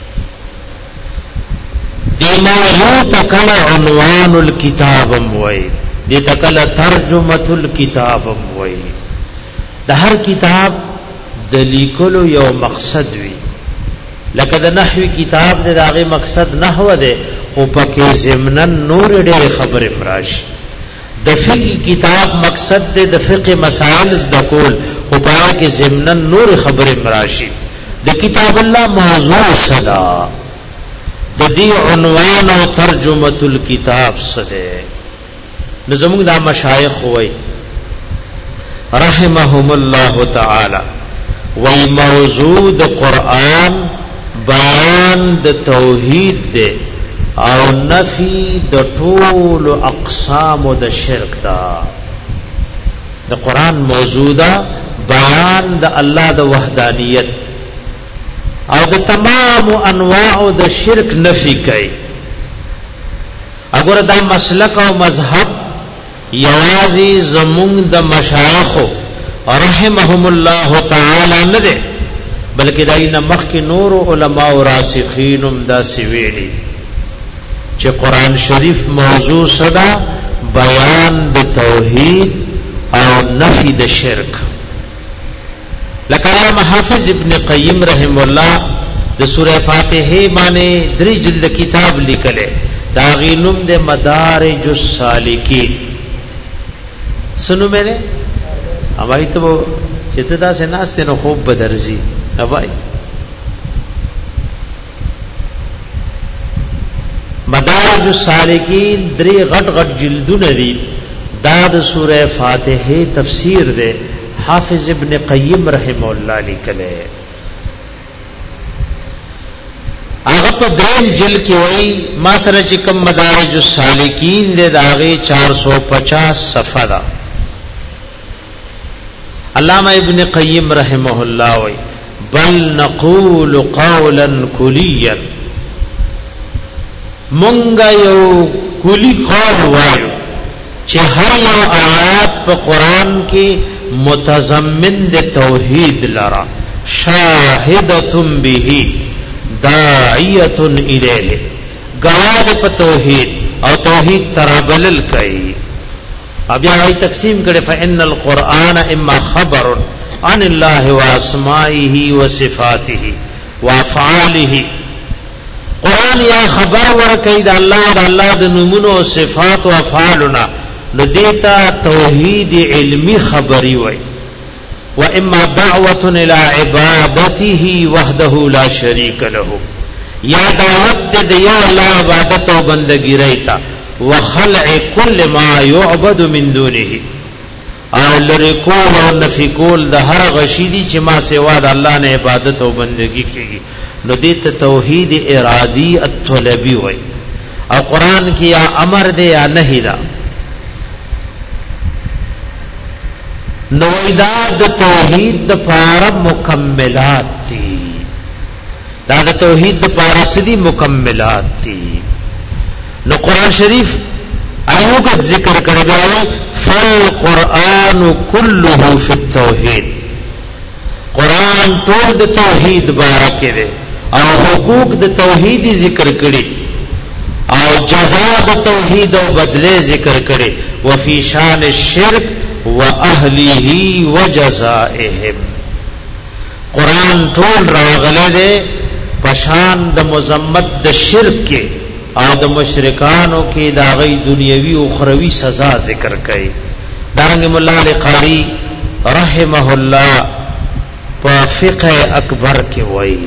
دی موضوع تکل عنوان الكتاب موئی دی تکل ترجمت الكتاب موئی د هر کتاب د لیکلو یو مقصد وی لکه د نحوی کتاب د هغه مقصد نحو ده او پکې ضمنن نور ډېر خبره مراشي د فقہ کتاب مقصد ده د فقہ مسائل د کول او پکې ضمنن نور خبره مراشي د کتاب الله موضوع صدا د دې عنوان او ترجمه الكتاب صده نظمون دا مشایخ وای رحمهم الله تعالی وای موضوع د قران بیان د توحید دے او نفی د ټول اقسام د شرک دا د قران موجوده بیان د الله د وحدانیت او د تمام انواع د شرک نفی کوي اگر دا مسلک او مذهب یوازي زمون د مشایخ رحمهم الله تعالی نه ده بلکہ داینا مخ کی نور علماء و راسخینم دا سویلی چه قرآن شریف موضوع صدا بیان د توحید او نفی د شرک لکه علامہ حافظ ابن قیم رحم اللہ د سورہ فاتحه باندې درې جلد کتاب لیکله دا غینم د مدارج السالکین سنو مې نه اوای ته چې ته دا سناسته نو خوب بدرزي ابای مدارج السالکین درې غټ غټ جلدونه دي دا د سوره فاتحه تفسیر ده حافظ ابن قیم رحم الله لیکله هغه په دریم جلد کې وایي ما سره چې کوم مدارج السالکین ده داغه چار سو پچاس صفحه ده علامہ ابن قیم رحمه الله وایي بل نقول قولا کلیا مونږ یو کلی قول وایو چې هر یو آیات په قران کې متضمن د توحید لرا شاهدۃ به داعیۃ الیه گواذ په توحید او توحید ترابلل کوي ابیا ای تقسیم کړي فإن القرآن اما خبر عن الله واسمائه وصفاته وافعاله قرآن یا خبر ورکړي د الله د الله د نومونو او صفات او افعالنا ندیتا توحید علمی خبری وای و اما دعوه الى عبادته وحده لا شریک له یا دعوت د یو الله عبادت او بندگی رایتا وخلع كل ما يعبد من دونه او لرکول او نفی کول د هر غشیدی چې ما سوا د الله نه عبادت او بندگی کیږي نو دې ته توحید ارادی الطلبی وای او قران کې یا امر دې یا نهی دا نو دا د توحید د پار مکملات دي دا د توحید د پار سدي مکملات دي نو قران شریف ایو کا ذکر کړی دی فالقرآن كله في التوحید قرآن ټول د توحید بارک دی او حقوق د توحید ذکر کړي او جزاء د توحید او بدله ذکر کړي وفي شان الشرك واهله وجزائهم قرآن ټول راغله دی پشان د مذمت د شرک کې او د مشرکانو کې دا غي دنیوي او اخروی سزا ذکر کړي دارنګ مولا علی قاری رحمه الله په فقه اکبر کې وایي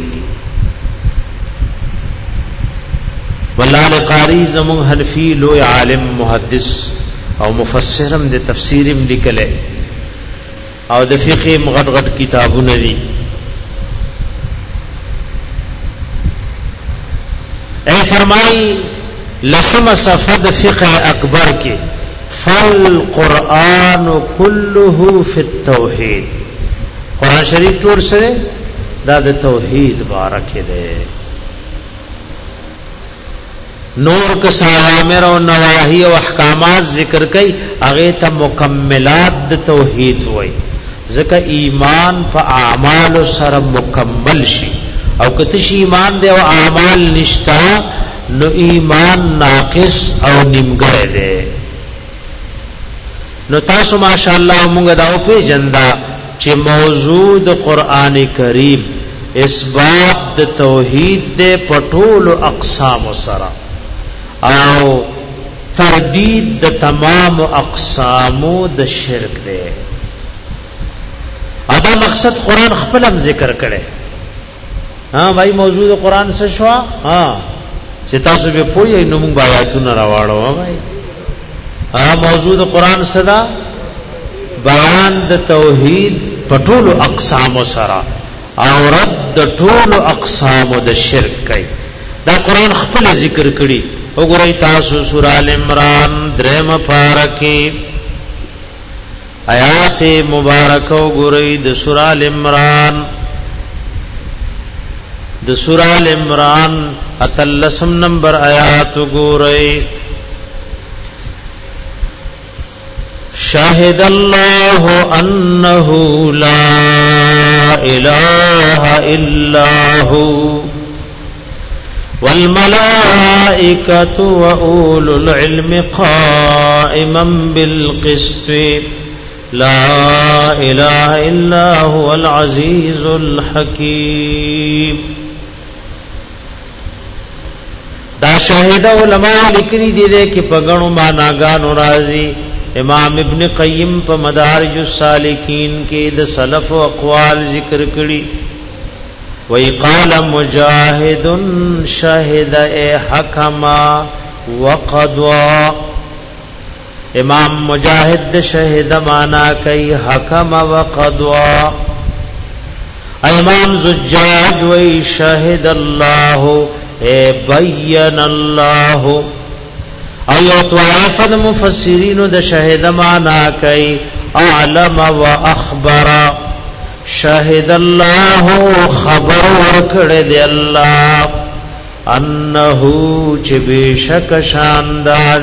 مولا علی قاری زمون حنفی لوی عالم محدث او مفسرم د تفسیرم لیکله او د فقه مغټ غټ کتابونه دي اے فرمائی لسم صفد فقه اکبر کے فالقرآن كله في التوحید قرآن شریف ټول سره دا د توحید بارک دی. نور کس اوامر او نواهی او احکامات ذکر کئ هغه ته مکملات د توحید وای ځکه ایمان په اعمال سره مکمل شي او کته شي ایمان دی او اعمال نشتا نو ایمان ناقص او نیمګړی دی. نو تاسو ماشاءالله موږ دا په جندا چې موضوع د قران کریم اثبات د توحید د پټول اقسام سره او تردید د تمام اقسامو د شرک دی. ادا مقصد قران خپل هم ذکر کړي. ها بھائی موضوع قران څه شو؟ ها چې تاسو به پوهی نو موږ آیاتونه راوړو. بھائی ها موضوع قران صدا بیان د توحید پټول اقسام سره او رد ټول اقسام د شرک کوي. دا قران خپل ذکر کړي. وګورئ تاسو سورہ ال عمران دریم پارکی آیات مبارکه وګورئ د سورہ ال عمران د سورہ ال عمران اتلسم نمبر آیات وګورئ. شاهد الله انه لا اله الا هو والملائكة وأولو العلم قائما بالقسط لا إله إلا هو العزيز الحكيم. دا شاهد علماء لکری دی دے کہ پگنو معناگانو رازی. امام ابن قیم پا مدارج السالکین کے دا سلف و اقوال ذکر کری. وَيْقَالَ مُجَاهِدٌ شَهِدَ حَكَمًا وَقَضَى. امام مجاہد شہد مانا کئی حکم وقضى. امام زجاج وی شہد اللہ اے بین اللہ. ایو طوائف مفسرین د شہد مانا کئی اعلم و اخبر. شاهد الله خبر ورکړه دی الله انه چې بشک شاندار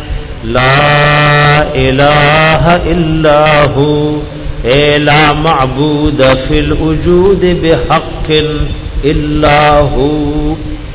لا اله الا هو لا معبود فی الوجود بحق الا هو.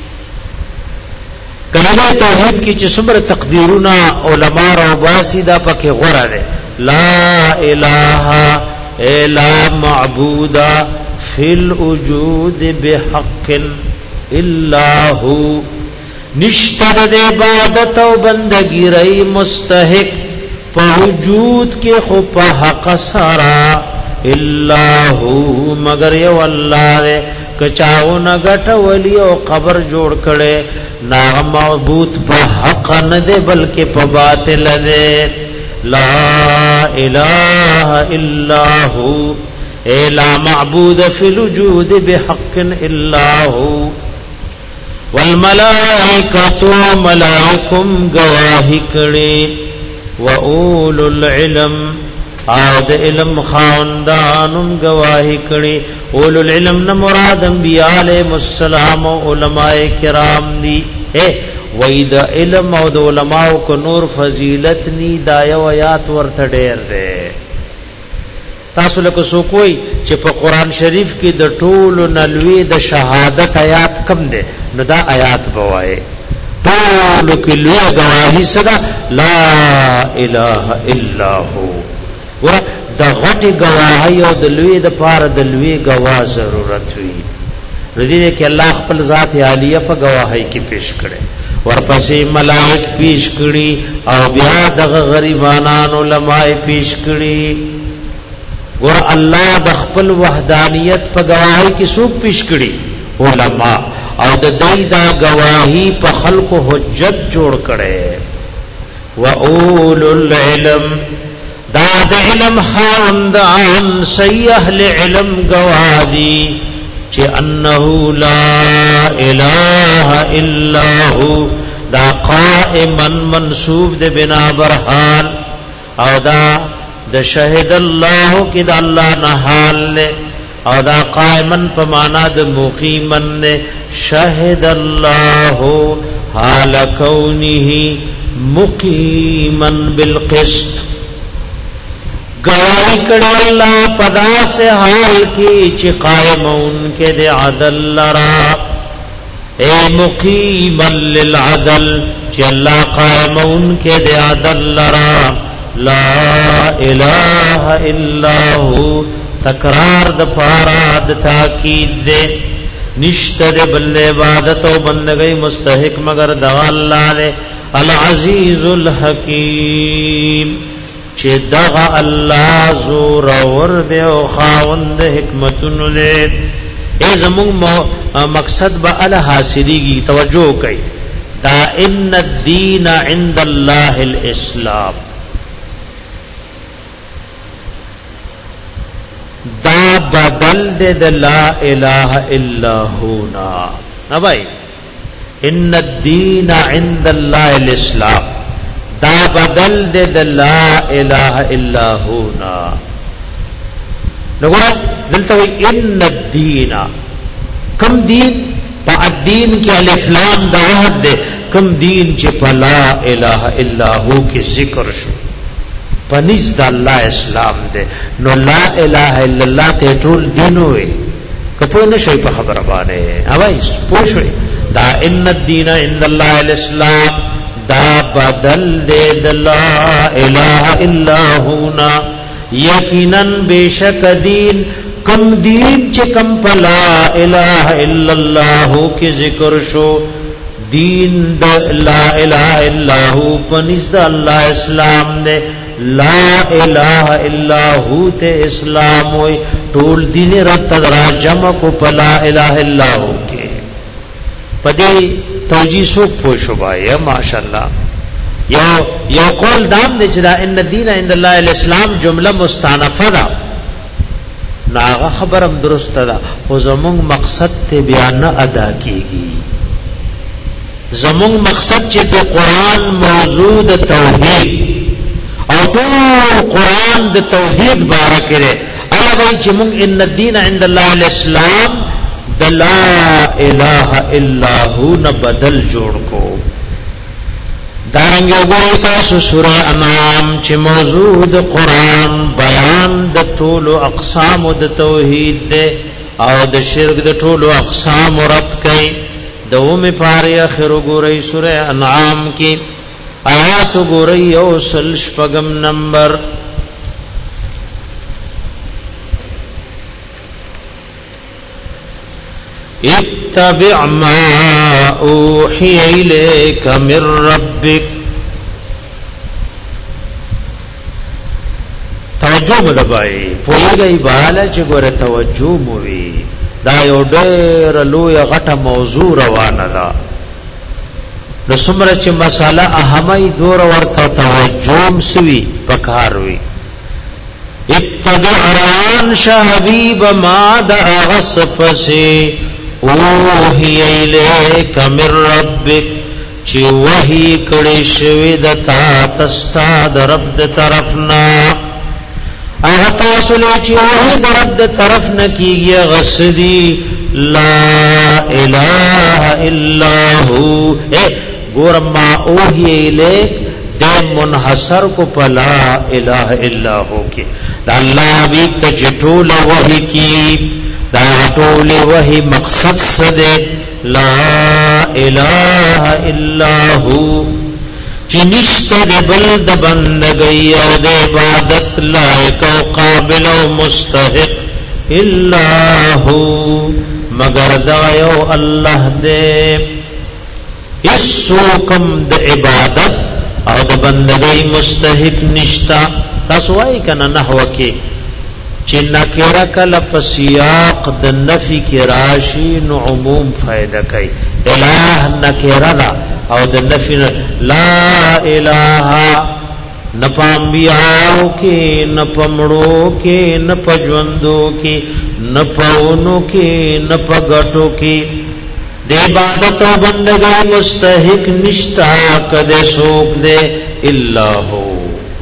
کلمه توحید کی چې څومره تقدیرونه علما را باسي دا پکې غوړه ده. لا اله لا معبود فی الوجود بحق الا هو. نشتر د عبادت او بندگی رئی مستحق په وجود کې خو په حق سرا الا هو مگر یو الله. کچاو نه غټ ولی او قبر جوړ کړي نا معبود په حق نه دی بلکې په باطل دی. لا اله الا هو لا معبود في الوجود بحق الا هو. والملائکۃ ملائکم گواہی کړي واولو العلم او د علم خاندانم گواہی کړي. اولو العلم نه مراد انبیاء علیهم السلام او علماء کرام دي. وید علم او د علماء کو نور فضیلت نی دا یو آیات ورته ډیر ده. تاسو لکه سو کوئی چې په قران شریف کې د ټول نلوي د شهادت آیات کم ده نو دا آیات بوای ټول کې لوی گواہی سره لا اله الا هو. ور د غټي گواہی او د لوی د پاره د لوی گواه ضرورت وي. ردی کې الله خپل ذات عالیه په گواہی کې پیش کړي. ورپسې ملائک پیش کړي او بیا دغه غریبانان علماء پیش کړي. ور الله د خپل وحدانیت په گواہی کې څوک پیش کړي؟ علماء. او د دای دا گواہی په خلق حجت جوړ کړي. واولو العلم دا د علم خاوندان صحیح لعلم گواهی چې انه لا اله الا هو دا قائما منصوب د بنا برحال او دا د شهد الله کې د الله نه حال له او دا قائمن په معنا د مقیمن نه شهد الله حال کونه مقیمن بالقسط گواہی کړه الله پدا سے حال کی چې قائمون کې د عدل لرا اے مقیمن للعدل چې الله قائمون کې د عدل لرا لا اله الا هو تکرار د پارا د تاکید دے نشته د بل عبادت او بندګۍ مستحق مگر د الله له العزیز الحکیم چې دغه الله زور ور دی او خاوند حکمتونو له ای زمون مقصد به ال حاصلېږي توجه کوي دا ان الدین عند الله الاسلام دا بدل دے د لا الہ الا ہونا نا بھائی ان الدین عند اللہ الاسلام دا بدل دے د لا الہ الا ہونا نگونا دلتا ہوئی ان الدین کم دین پا الدین کی الف لام دا وحد دے کم دین چی پا لا الہ الا ہو کی ذکر شو پنځ د الله اسلام دے نو لا اله الا الله ته ټول دین وي کته نشي په خبره باندې اوای پوښوي دا ان الدین عند الله الاسلام دا بدل دے د لا اله الا هونا یقینا بشک دین کم دین چې کم په لا اله الا الله کې ذکر شو دین د لا اله الا هو پنځ د الله اسلام دے لا الہ الا ہو تے اسلام ہوئی ټول دین رت را جمع کو پلا الہ الا ہو کے پدی توجیہ سوک پوشو بھائی ماشاءاللہ یو یو قول دام دے چدا ان الدین عند اللہ الاسلام جملہ مستانفہ دا ناغا خبرم درست دا خو زمونگ مقصد تے بیان ادا کیگی زمونگ مقصد چے پہ قرآن موجود توحید او ټول قران د توحید بارک لري الله وایي چې موږ ان الدین عند الله الاسلام د لا اله الا هو نه بدل جوړ کو دارنګ وګورئ تاسو سورہ انعام چې موضوع د قران بیان د ټول اقسام د توحید ده او د شرک د ټول اقسام رد کړي دومه پاره اخر وګورئ سورہ انعام کې آیات گوری او سل شپگم نمبر اتبع ما اوحی الیک من ربک توجہ مدبائی پوئی گئی بالا چی گوری توجہ موی دا یو دیر لوی غٹ موضوع روان دا نو سمره چې مساله اهمي دور ورته توجه سوي پکاروي اتبع روان حبيب ما د غصفسي اوهي اليك من ربك چې وحي کړي شوی د تا تستا د رب د طرفنا هغه تاسو له چې وحي د رب د طرف نه کیږي غسدي لا اله الا هو گور ما اوہی الیک دے منحصر کو پلا الہ الا ہو کے دا اللہ حبیب تا جٹول وحی کی دا جٹول وحی مقصد صدے لا الہ الا ہو چی نشت دے بلد بندگئی او دے عبادت لائق و قابل و مستحق الا ہو مگر دا یو اللہ دے اس سوکم د عبادت او د بندگی مستحق نشتا تاسو وای کنه نحو کې چې نکره کله په سیاق د نفی کې راشي نو عموم فائدہ کوي الہ نکره دا او د نفی لا الہ نپامبیاو کې نپمړو کې نپجوندو کې نپونو کې نپګټو کې دے عبادت و بندگی مستحق نشتا کدے سوک دے اللہ ہو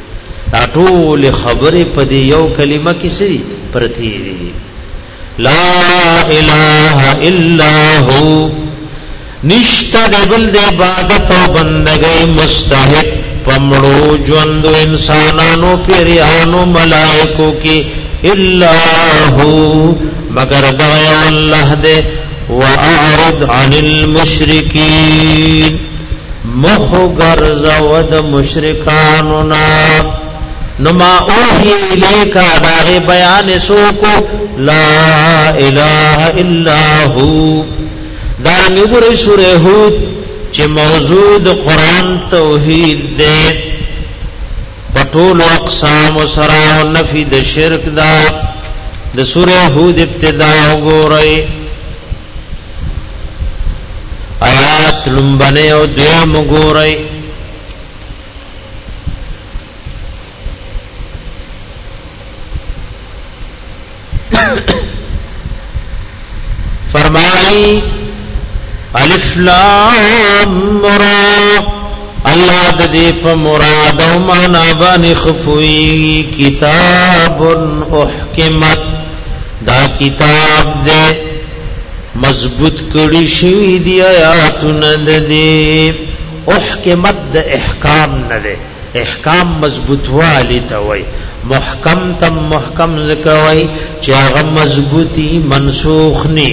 دا ټول خبرې په دې یو کلمه کې سي پرتی دي لا اله الا هو نشتا دبل د عبادت او بندګۍ مستحق پمړو ژوند انسانانو پیرانو ملائکو کې الا هو مگر دا الله دې واعرض عن المشرکین مخغر زود مشرکانو نا نما اوحی الیکا داغی بیان سوکو لا الہ الا ہو دارنگی بری سورہ ہود چه موضوع قرآن توحید دے پٹول اقسام و سراء و نفی د شرک دا د سورہ ہود ابتداء گو رئی آیات لنبنے و دویم گو رئی فرمائی الف لام را اللہ ددی پا مراد و مانا بانی خفوی کتاب احکمت دا کتاب دے مضبوط کڑی شوی دی آیاتون ددی احکمت دا احکام ندے احکام مضبوط والی تاوی محکم تم محکم زکوی چاغ مضبوطی منسوخ نی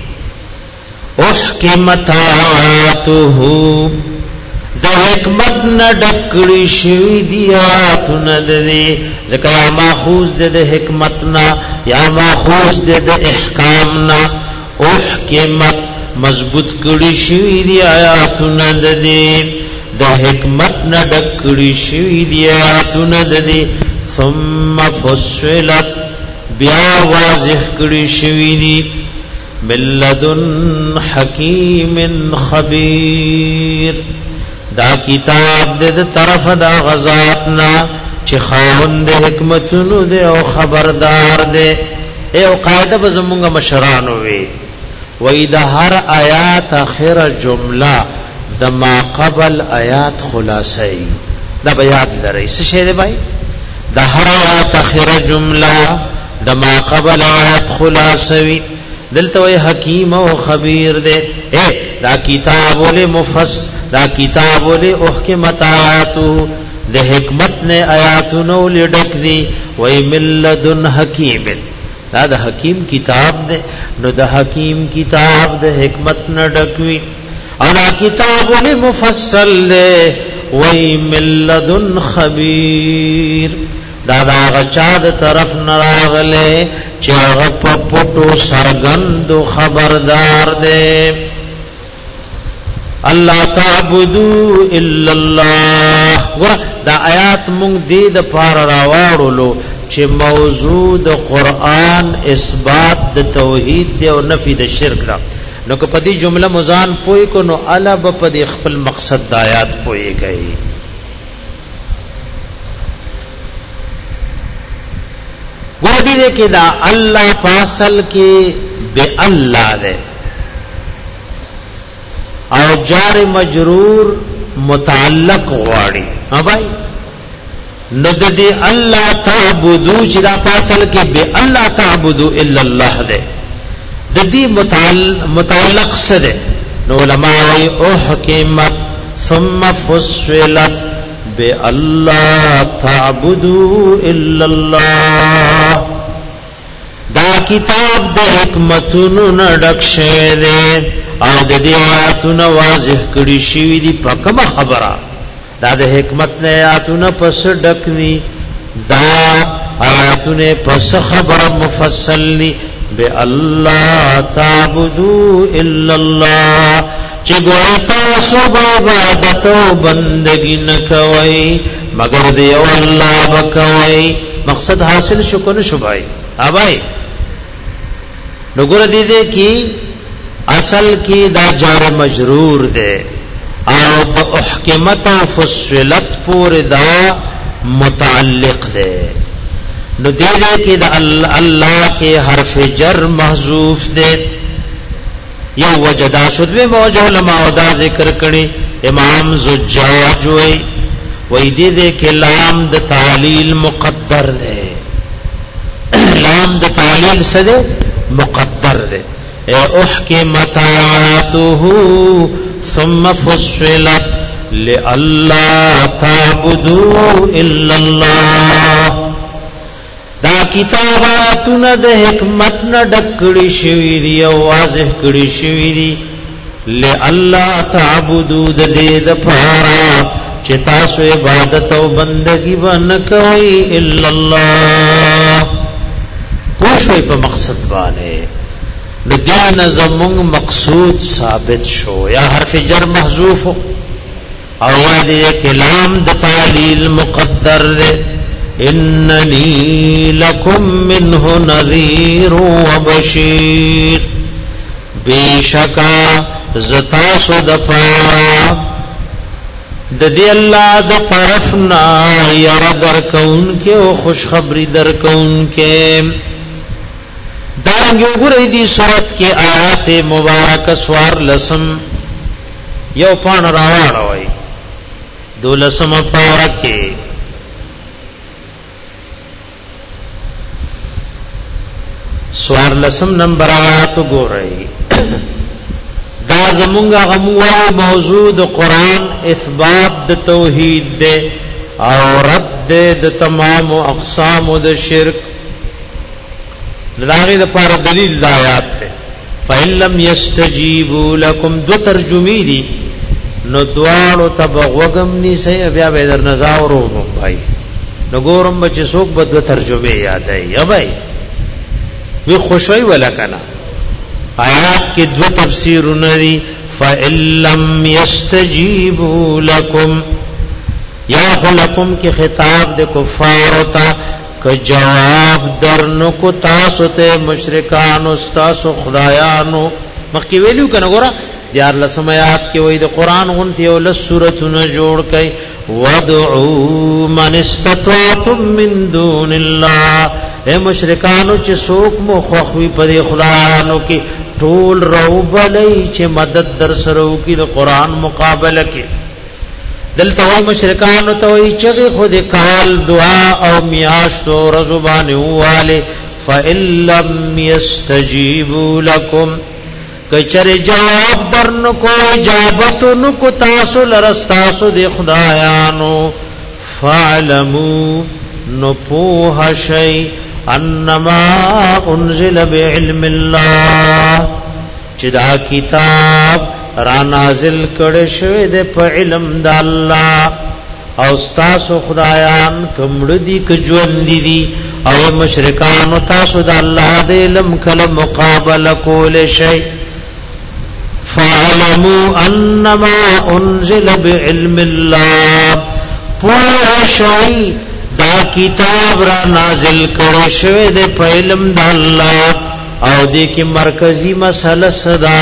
احکمت آیاته دا حکمت نڈکڑی شوی دی آیاتون ددی زکا یا ماخوذ دے دے حکمتنا یا ماخوذ دے دے احکامنا احکمت مضبوط کڑی شوی دی آیاتون ددی دا حکمت نڈکڑی شوی دی آیاتون ددی ثم فصلت بیا واضح کڑی شوی دی ملدن حکیم خبیر دا کتاب دے دا طرف دا غزاتنا چی خاوند حکمتنو دے او خبردار دے اے او قاعدہ بزمونگا مشرانووی وی دا ہر آیات آخر جملہ دا ما قبل آیات خلاصائی دا بیاد لرائی سشے دے بھائی دا ہر آیات آخر جملہ دا ما قبل آیات خلاصائی دلتا وی حکیم و خبیر دے اے دا کتاب ولی مفس دا کتاب ولی احکمت آیاتو دے حکمت نے آیاتو نو لڈک دی وی ملدن حکیم دا دا حکیم کتاب دے نو دا حکیم کتاب دے حکمت نڈکوی اور دا کتاب ولی مفصل دے وی ملدن خبیر دا دا غچاد طرف نراغلے چاغ پپٹو سرگند خبردار دے اللہ تعبدو الا اللہ گورا دا آیات مونگ دید پار راوارو لو چه موضوع دا قرآن اثبات دا توحید دے و نفی دا شرک دا نو که پا دی جملہ مزان پوئی کو نو علا با پا دی خپل مقصد دا آیات پوئی گئی گوڑی دے کہ دا اللہ پاسل کے بے اللہ دے اور جار مجرور متعلق غواڑی ہاں بھائی نددی اللہ تعبدو چدا پاسل کے بے اللہ تعبدو الا اللہ دے ددی متعلق سدے نو علماء احکمت ثم فصلت بے اللہ تعبدو الا اللہ دا کتاب دا حکمتونو نڈکشے دے او د دې آیاتونه واضح کړي شوی دي په کومه خبره دا د حکمت نه آیاتونه پس ډکوي دا آیاتونه پس خبره مفصل دي به الله تعبدو الا الله چې ګور تاسو عبادت او بندګي نه کوي مگر دی او الله بکوي مقصد حاصل شو کنه شو بھائی ها بھائی نو ګور دي دې کی اصل کی دا جار مجرور دے او دا احکمت و فصلت پور دا متعلق دے نو دے دے کی دا اللہ کے حرف جر محذوف دے یو وجدا شدوے موجہ علماء دا ذکر کری امام زجاج ہوئی وای دې دې کې لام د تعلیل مقدر ده لام د تعلیل سره مقدر ده احکمت آیاته ثم فصلت لئلا تعبدوا الا الله دا کتاباتونه د حکمت نه ډکړي شوی دی او واضح کړي شوی دی لئلا تعبدوا د دې د پاره چې تاسو عبادت او بندگی ونکوي الا الله پوښوي په مقصد باندې د دین زمون مقصود ثابت شو یا حرف جر محذوف او یا دې کلام د تعلیل مقدر ده اننی لکم منه نذیر وبشیر بیشکا زتاسو د پاره د دې الله د طرفنا ير درکون کې او خوشخبری درکون کې دا وګورئ دې سورۃ کې آیات مبارک سوار لسم یو پان راوړوي دولسم پارکه سوار لسم نمبر آیات ګورئ دا زمونږه غموه موضوع د قران اثبات د توحید ده او رد د تمام اقسام د شرک دغه د پر دلیل د آیات ده فإن لم يستجيبوا لكم دو ترجمه دي نو دوالو تبغوغم ني سي بیا به در نزاورو بھائی نو ګورم بچ څوک به دو ترجمه یاد ای یا بھائی وی خوشوي ولا کنا آیات کې دو تفسیرونه دي فإن لم يستجيبوا لكم یا لكم کې خطاب د کفار ته ک جواب درنو کو تاسو ته مشرکان او تاسو خدایانو مخکې ویلو کنه ګورا یار لسمات کې وې د قران غونتی او لس سورتونه جوړ کړي ودعوا من استطعتم من دون الله اے مشرکانو چې څوک مو خوخوي پر خدایانو کې ټول روبلې چې مدد در سره وکي د قران مقابله کې دلته وای مشرکانو ته وای چې خود کال دعا او میاشتو رزبان واله فإن لم يستجيبوا لكم کچر جواب درنو کو اجابتو کو تاسو لرستاسو د خدایانو فعلموا نپوه شي انما انزل بعلم الله چې دا کتاب را نازل کړي شوی د په علم د الله او تاسو خدایان کومړ دي ک ژوند دي او مشرکان تاسو د الله د علم کله مقابله کول شي فعلموا انما انزل بعلم الله پوه شي دا کتاب را نازل کړي شوی د په علم د الله او دې کې مرکزی مسله صدا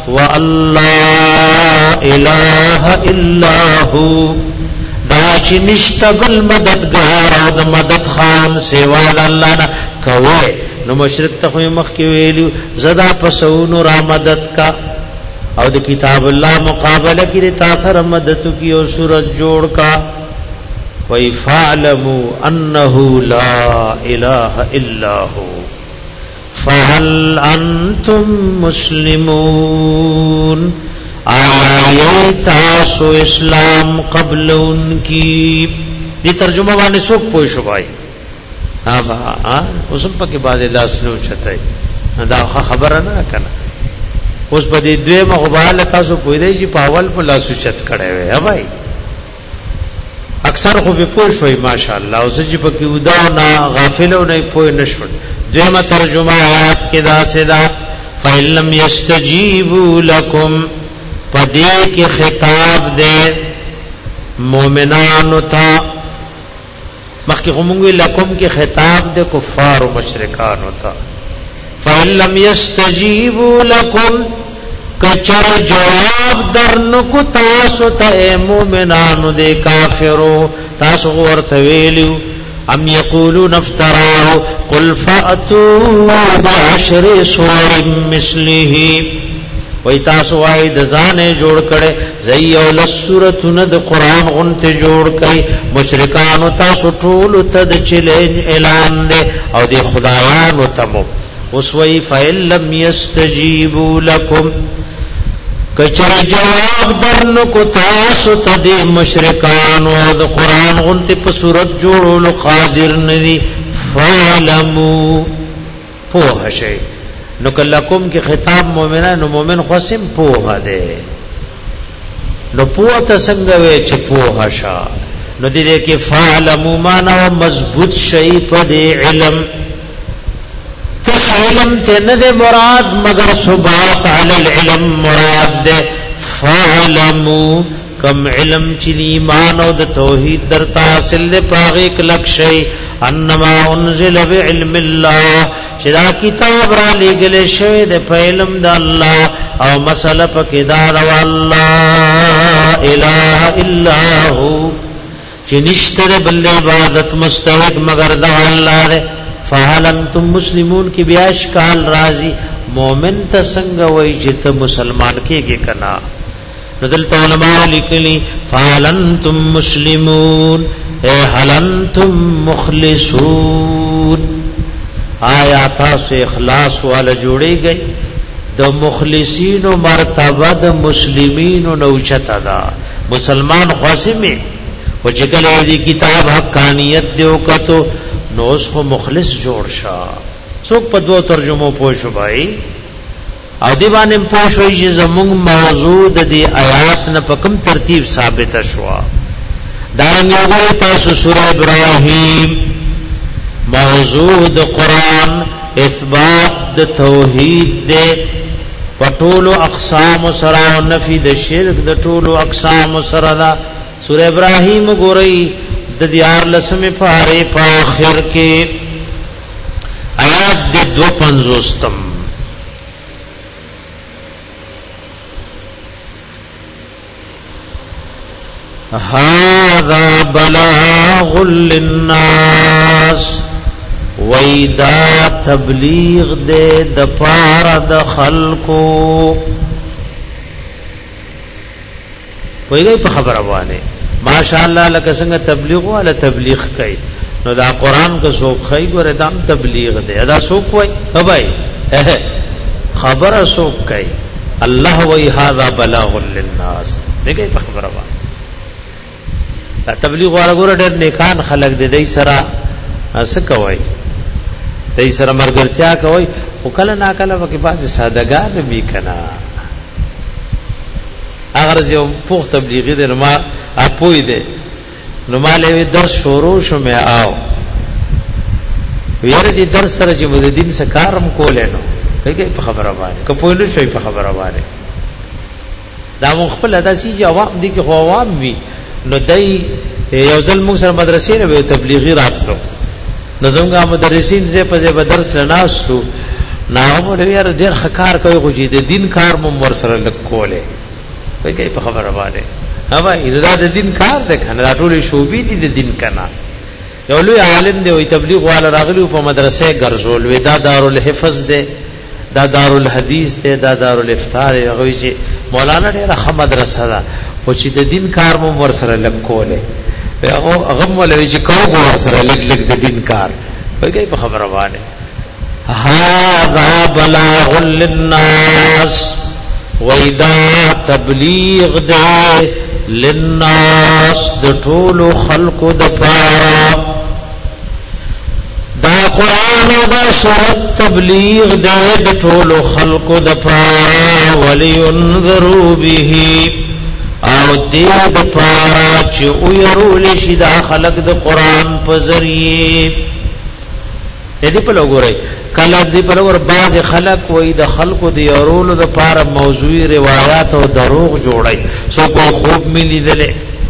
والله اله الا هو دا چې نشتبل مددگار او د مدد خان سیوا د الله نه کوي نو مشرک ته مخ کې ویلو زدا پسونو را مدد کا او د کتاب الله مقابله کې تاسو مدد کی او سورج جوړ کا وَإِ فَاعْلَمُوا أَنَّهُ لَا إِلَهَ إِلَّا هُوَ فَهَلْ أَنْتُمْ مُسْلِمُونَ آیات سو اسلام قبل ان کی دی ترجمه باندې څوک پوه شو بھائی ها با اوس په کې باندې لاس نو چتای دا خبره نه کنه اوس په دې دوی مغبال تاسو پوه دی چې پاول په لاسو چت کړي وي ها بھائی اکثر خو به پوه شوي ماشاءالله اوس چې په کې ودا نه غافل او نه پوه نشو دیمه ترجمه آیات کې دا سدا فإن لم يستجيبوا لكم پدې کې خطاب دې مؤمنانو ته مخکې همغه لکم کې خطاب دې کفار او مشرکانو ته فإن لم يستجيبوا لكم کچر جواب درنو کو تاسو ته مؤمنانو دې کافرو تاسو ورته ویلو ام یقولون افتراه قل فأتوا بعشر سور مثله وای تاسو وای د ځانې جوړ کړي زي او لسورتونه د قران غنته جوړ کړي مشرکان تاسو ټول ته د چیلنج اعلان دي او د خدایانو تمو اوس وای فإن لم يستجيبوا لكم کچر جواب درنو کو تاسو ته د مشرکان او د قران غنته په صورت جوړولو قادر ندي فعلموا پوه شئ نو کلکم کی خطاب مومنان نو مومن خصم پوه ده نو پوه ته څنګه وې چې پوه شا نو دې کې فعلموا معنا مضبوط شي په علم ته علم ته نه مراد مگر ثبات علی العلم مراد ده فعلموا کم علم چې ایمان او د توحید در حاصل له پاغه کلک شي انما انزل بعلم الله چې دا کتاب را لګل شوی د علم د الله او مسله پکې دا الله اله الا هو چې نشته بل عبادت مستحق مگر د الله ده فهل انتم مسلمون کی بیا اشکال راضی مومن ته څنګه وای چې ته مسلمان کېږي کنا ندل علماء لیکلی فهل انتم مسلمون اے هل انتم مخلصون آیا تاسو اخلاص والا جوړی گئی د مخلصین مرتبه د مسلمین نو چتا دا مسلمان خاصمه او چې کله دې کتاب حقانیت دیو کتو نو اس کو مخلص جوړ شا څوک په دوه ترجمو پوه شو بھائی او دی باندې پوه شو چې زموږ موضوع د دې آیات نه په کوم ترتیب ثابت شوا دا موږ تاسو سورہ ابراهیم موضوع د قران اثبات د توحید دے پټولو اقسام سره او نفی د شرک د ټولو اقسام سره دا سورہ ابراہیم ګورئ د دیار لسمه پاره په اخر کې آیات د دو پنځوستم هذا بلاغ للناس ویدا تبلیغ دے د پار د خلقو ویګي په خبره وانه ماشاءالله لکه څنګه تبلیغ والا تبلیغ کوي نو دا قران کو سو خی ګره دام تبلیغ دے ادا سو کوي هبای خبره سو کوي الله وی هذا بلاغ للناس دغه په خبره وانه دا تبلیغ والا ګره ډېر نیکان خلق دې دای سره اس کوي دای سره مرګرتیا کوي او کله نا کله وکي باز سادهګان به کنا اگر یو پوخ تبلیغی دې ما اپوي دې نو مالې درس شروع شو مې آو ویره دې درس سره چې مد دین څخه کارم کولې نو دغه په خبره باندې کپوی نو شي په خبره باندې دا مخبل ادا سي جواب دي کې خو عوام وي نو دای یو ځل موږ سره مدرسې نه تبلیغی راتلو نظمګه مدرسین زه په ځای درس لناسو ناغه ډیر ډیر خکار کوي خو چې د دین کار مو ور سره لکوله وای کوي په خبره باندې ها با اراده د دین کار ده کنه ټول شوبې دي د دین کنه یو لوی عالم دی وي تبلیغ والا راغلی په مدرسې ګرځول ودا دارالحفظ ده دا دارالحدیث ده دا دارالافطار هغه چې مولانا ډیره ښه مدرسه ده او چې د دین کار مو ور سره لکوله هغه هغه مولوی چې کوم ور سره لګ لګ د دین کار وایي په خبره باندې هذا بلاغ للناس وإذا تبلیغ ده للناس د ټول خلق د پاره دا قران دا سورت تبلیغ ده د ټول خلق د پاره ولینذروا به او دې د پاره چې او يرول شي دا خلق د قران په ذریعہ دې په لګوري کله دې په لګور بعض خلق وې د خلق د يرول د پاره موضوعي روایت او دروغ جوړي سو کو خوب ملي دله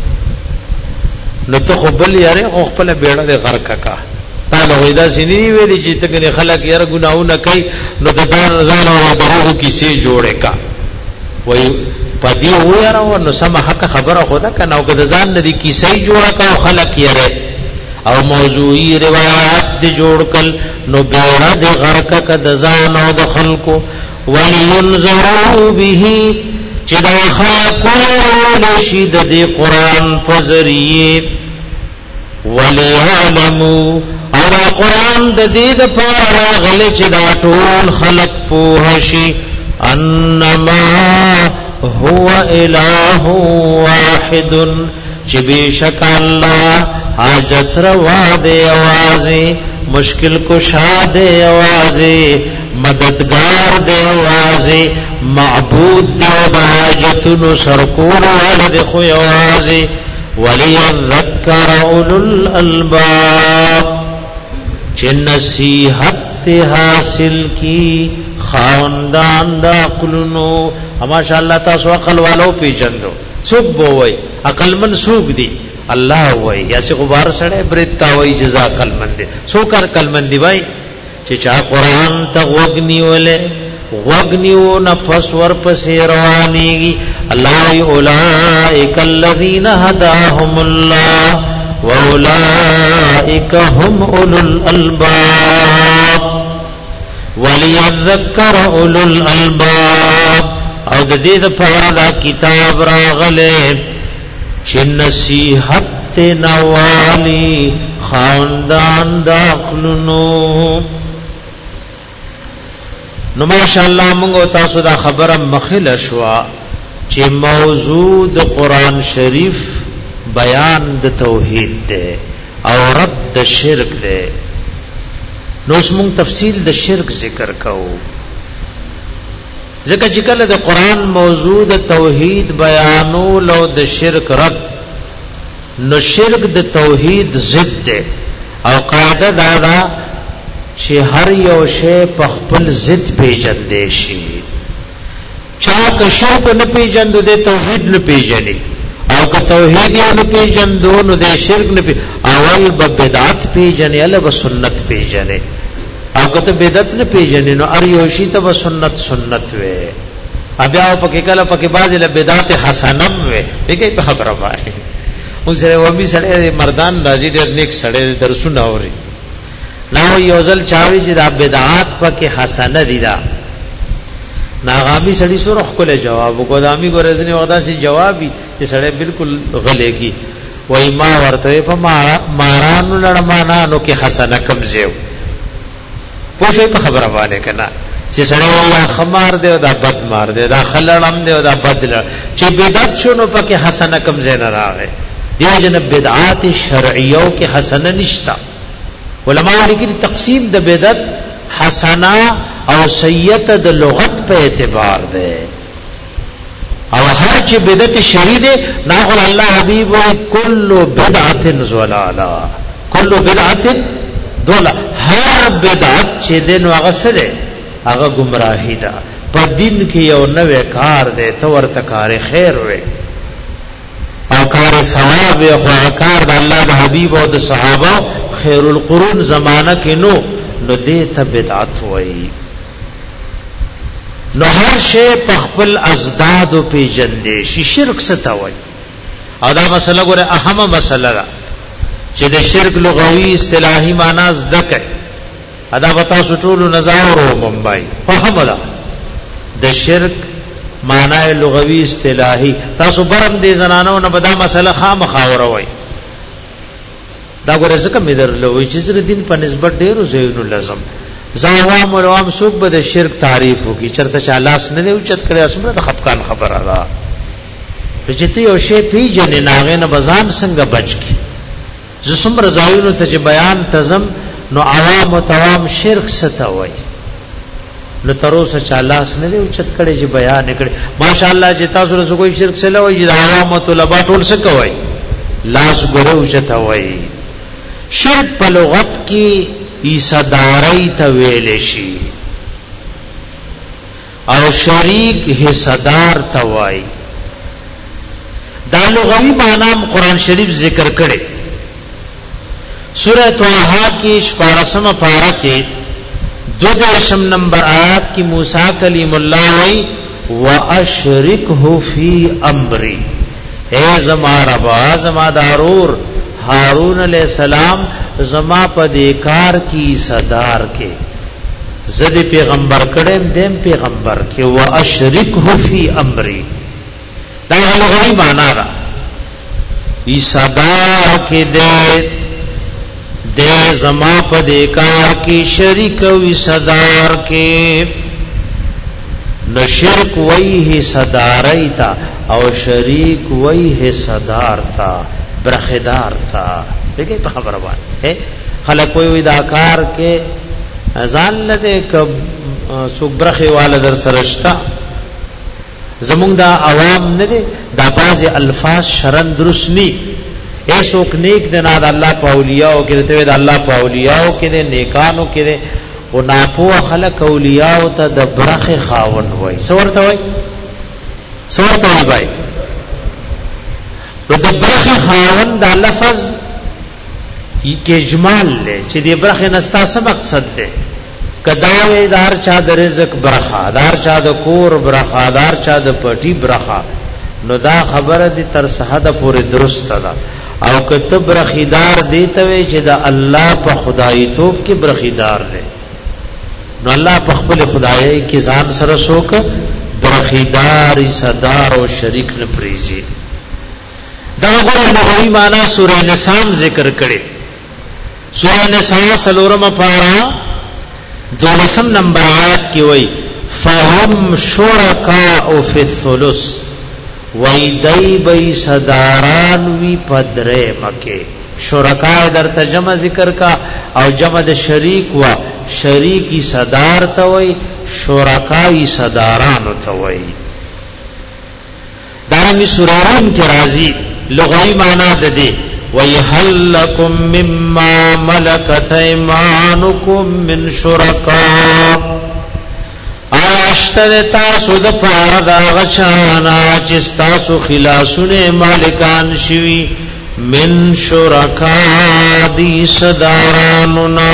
نو ته خو بل یاره خپل بیړه د غرق کا تعالی وېدا سینې ویلي چې تګنه خلق یاره ګناونه کوي نو د ځان او دروغ کیسې جوړه کا وې پدی ویرا و نو سم حق خبره خدا کنه او که ځان ندی کیسې جوړه کا خلق یره او موضوعی روایت دی جوړ کل نو بیره دی غرق ک د ځان او د خلقو ولینذروا به چې دا خلقون شید دی قرآن فزریه وليعلموا او دا قرآن د دې د پاره غل چې دا ټول خلق په شي انما هو اله واحد چې بشک الله حاجت روا دے آوازیں مشکل کشا دے آوازیں مددگار دے آوازیں معبود دے حاجتن سرکور والد خوی آوازیں وَلِيَذَّكَّرَ أُولُو الْأَلْبَابِ چه نصیحت حاصل کی خاندان دا عقلونو ماشاءاللہ تاسو عقل والو پیجندو سوک بووی عقل من سوک دی اللہ وی یا سی غبار سڑے برتا وی جزا عقل من دی سوکر عقل من دی بائی چه چا قرآن تا وگنی ولے وگنیو نفس ورپسی روانیگی اللہ وی اولائک الذین ہداہم اللہ وَأُولَئِكَ هُمْ أُولُو الْأَلْبَابِ وَلِيَذَّكَّرَ أُولُو الْأَلْبَابِ او د دې د پاره دا کتاب راغله چې نصیحت نوالی خاندان دا عقلونو نو ماشاءالله موږ تاسو دا خبره مخله شوا چې موضوع د قران شریف بیان د توحید ده او رد د شرک ده نو اسمون تفصیل د شرک ذکر کوو ځکه چې کله د قران موضوع د توحید بیانول او د شرک رد نو شرک د توحید ضد ده او قاعده دا ده چې هر یو شی په خپل ضد پیژندې شي چا که شرک نه پیژند د توحید نه پیژني او که توحید یې نه پیژندو نو د شرک نه پی اول به بدعت پیژنې اله به سنت پیژنې او که ته بدعت نه پیژنې نو ار یو شی ته به سنت سنت وې بیا په کې کله په کې بعض له بدعت حسنم وې دغه په خبره وایي موږ سره وبي سره مردان راځي ډېر نیک سره درسونه اوري نو یو ځل چاوي چې دا بدعات په کې حسنه دي دا ناغامی سړی سره خپل جواب وګدامي ګورځنی ودا سي جوابي چې سړی بالکل غلې کی وای ما ورته په مارانو لړمانانو کې حسنه کمزیو پوښې په خبره باندې کنا چې سړی والله خمار دی او دا بد مار دی دا خلړم دی او دا بدل چې بدعت شنو پکې حسنه کمزې نه راغې دی جن بدعات شرعیو کې حسنه نشتا علماء لیکلي تقسیم د بدعت حسنه او سیئت د لغت په اعتبار ده او هر چې بدعت شرعی ده ناقل الله حبیب و کل بدعت ضلاله کل بدعت ضلاله هر بدعت چې دین هغه سره هغه گمراهی ده په دین کې یو نوې کار ده تو ورته کار خیر وي او کار ثواب او کار د الله د حبیب او د صحابه خیر القرون زمانہ کې نو نو دې ته بدعت وایي نو هر شی په خپل ازداد او پیجندې شي شرک څه ته وایي او دا مسله ګوره اهمه مسله ده چې د شرک لغوي اصطلاحي معنی زده ادا بتا سټول نظر او ممبئی فهملا د شرک معنی لغوي اصطلاحي تاسو برم دې زنانو نه بدا مسله خامخاوره وایي دا ګوره ځکه مې درلوي چې د دین په نسبت ډیرو زینو لازم زاوام او عوام سوق به د شرک تعریف وکي چرته چالاس نه دی اوچت کړي اسمره د خفقان خبره را چې ته یو شی پیژنې ناغې نه بزان څنګه بچ کی زسم رضایونو ته بیان تزم نو عوام او توام شرک څه وای نو تروسه چالاس نه دی اوچت کړي چې بیان کړي ماشاءالله چې تاسو رسو کوئی شرک څه لوي چې عوام او طلبه ټول څه کوي لاس ګورو اوچت وای شرک په لغت کې ایصداری ته ویل شي او شریک حصدار ته وای دا لغوی معنی قرآن شریف ذکر کړي سورۃ طه کې شپارسمه پارا کې دو دشم نمبر آیات کی موسی کلیم اللہ وی واشرکه فی امری اے زما ربا زما دارور ہارون علیہ السلام زما پدیکار کی صدار کے زد پیغمبر کړم دیم پیغمبر کې واشرکه فی امری دا لغوی معنا را ای صدا کې دې دې زما په دې کار کې شریک وي صدار کې نو شرک وایه صدارای تا او شریک وایه صدار تا برخدار تا دغه په خبره باندې خلک وایي دا کار کې ځان لته ک څوک برخه والا در سرشتہ زمونږ دا عوام نه دي دا بعض الفاظ شرن درست ني ایسوک نیک دنا د الله په اولیاء او کې ته د الله په اولیاء او کې د نیکانو کې د او ناپو خلق اولیاء او ته د برخه خاون وای سورته وای سورته وای د برخه خاون دا لفظ کې اجمال له چې د برخه نستا څه مقصد ده کداوی دار چا د رزق برخه دار چا د کور برخه دار چا د پټي برخه نو دا خبره دي تر صحه پورې درست ده او کتب برخیدار دیته وي چې د الله په خدای توپ کې برخیدار دی نو الله په خپل خدای کې ځان سره شوک برخیدار صدار او شریک نه پریزي دا وګورئ نو معنا سورہ نساء ذکر کړي سورہ نساء سلورم پارا دولسم نمبر آیات کی وئی فهم شرکاء فی الثلث وی دی بی صداران وی پدرے مکے شرکاء در تجمع ذکر کا او جمع د شریک و شریکی صدار توئی شرکائی صداران توئی دارنگی سوراران کی رازی لغوی معنی دے وَيَهَلْ لَكُمْ مِمَّا مَلَكَتْ أَيْمَانُكُمْ مِنْ شُرَكَاءَ آشتر تاسو د پاره دا غچانا چې تاسو خلاصونه مالکان شوي من شرکاء دی صداراننا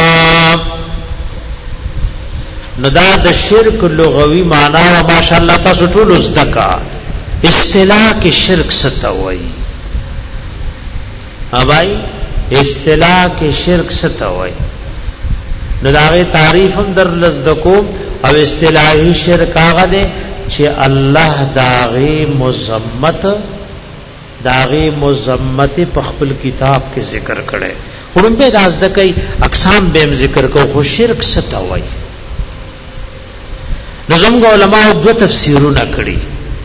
ندا د شرک لغوي معنا او ماشاءالله تاسو ټول زدکا اصطلاح کې شرک ستوي ابای اصطلاح کې شرک ستوي نو داغه تعریف هم در لزدکو او اصطلاحی شرک هغه دی چې الله داغه مذمت داغه مذمت په خپل کتاب کې ذکر کړي خورم به راز د کوي اقسام به ذکر کو خو شرک ستوي نظم علماء دو تفسیرونه کړي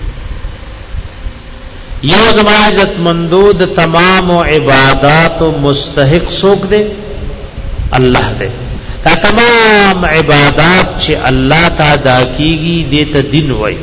یو زما عزت مندود تمام عبادات مستحق سوک دے اللہ دے تا تمام عبادات چې الله تا ادا کیږي دې ته دین وای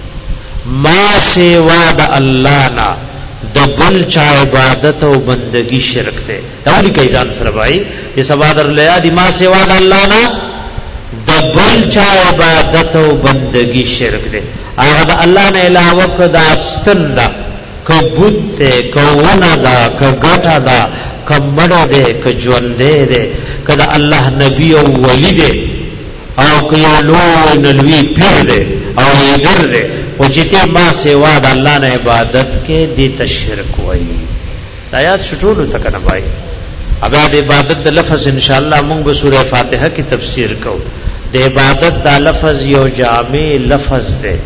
ما سوا د الله نا د بل چا عبادت او بندگی شرک ده دا لیکي ځان سره وای چې سوا در لیا دي ما سوا د الله نا د بل چا عبادت او بندگی شرک ده هغه د الله نه علاوه کدا استند کبوت ته کوونه دا کګټا دا کمړه ده ک ژوند ده کدا الله نبی او ولی ده او کیا لو نلوی پیر ده او یګر ده او چې ما سوا د الله نه عبادت کې دي تشرک وای آیات شټول تکنه بھائی اب د عبادت د لفظ ان شاء الله موږ به سوره فاتحه کی تفسیر کو د عبادت د لفظ یو جامع لفظ ده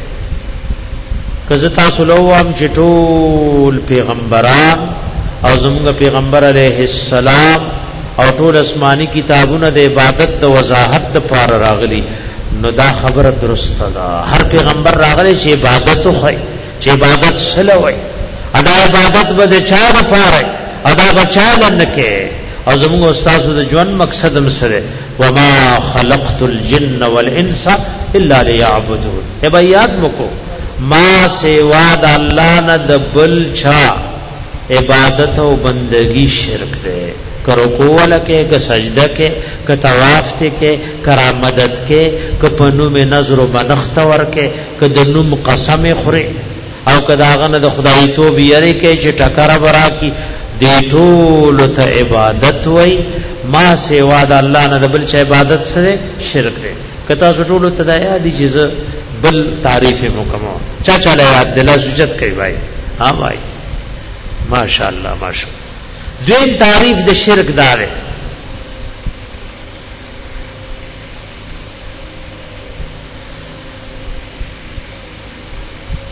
کزه تاسو لوام چې ټول پیغمبران او زموږ پیغمبر علیه السلام او ټول آسمانی کتابونه د عبادت د وضاحت لپاره راغلي نو دا خبره درسته ده هر پیغمبر راغلی چې عبادت خو چې عبادت سلوي ادا عبادت به چا لپاره ادا بچا نه کې او زموږ استادو د ژوند مقصد هم سره وما خلقت الجن والانس الا ليعبدون ته بیات مکو ما سوا د الله نه د بل چا عبادت او بندگی شرک ده کرو کول کې ک سجده کې ک طواف ته کې کرامت کې ک پنو میں نظر بنخت ور کې ک د نوم قسم خوري او کداغه نه د خدای توب یری کې چې ټکر برا کی دې ټول ته عبادت وای ما سوا د الله نه د بل چا عبادت سره شرک ده کتا ټول ته د یاد جز بل تعریف مکمل چا چا له یاد دلا سجد کوي بھائی ها بھائی ماشاءاللہ ماشاءاللہ دویم تعریف د شرک دار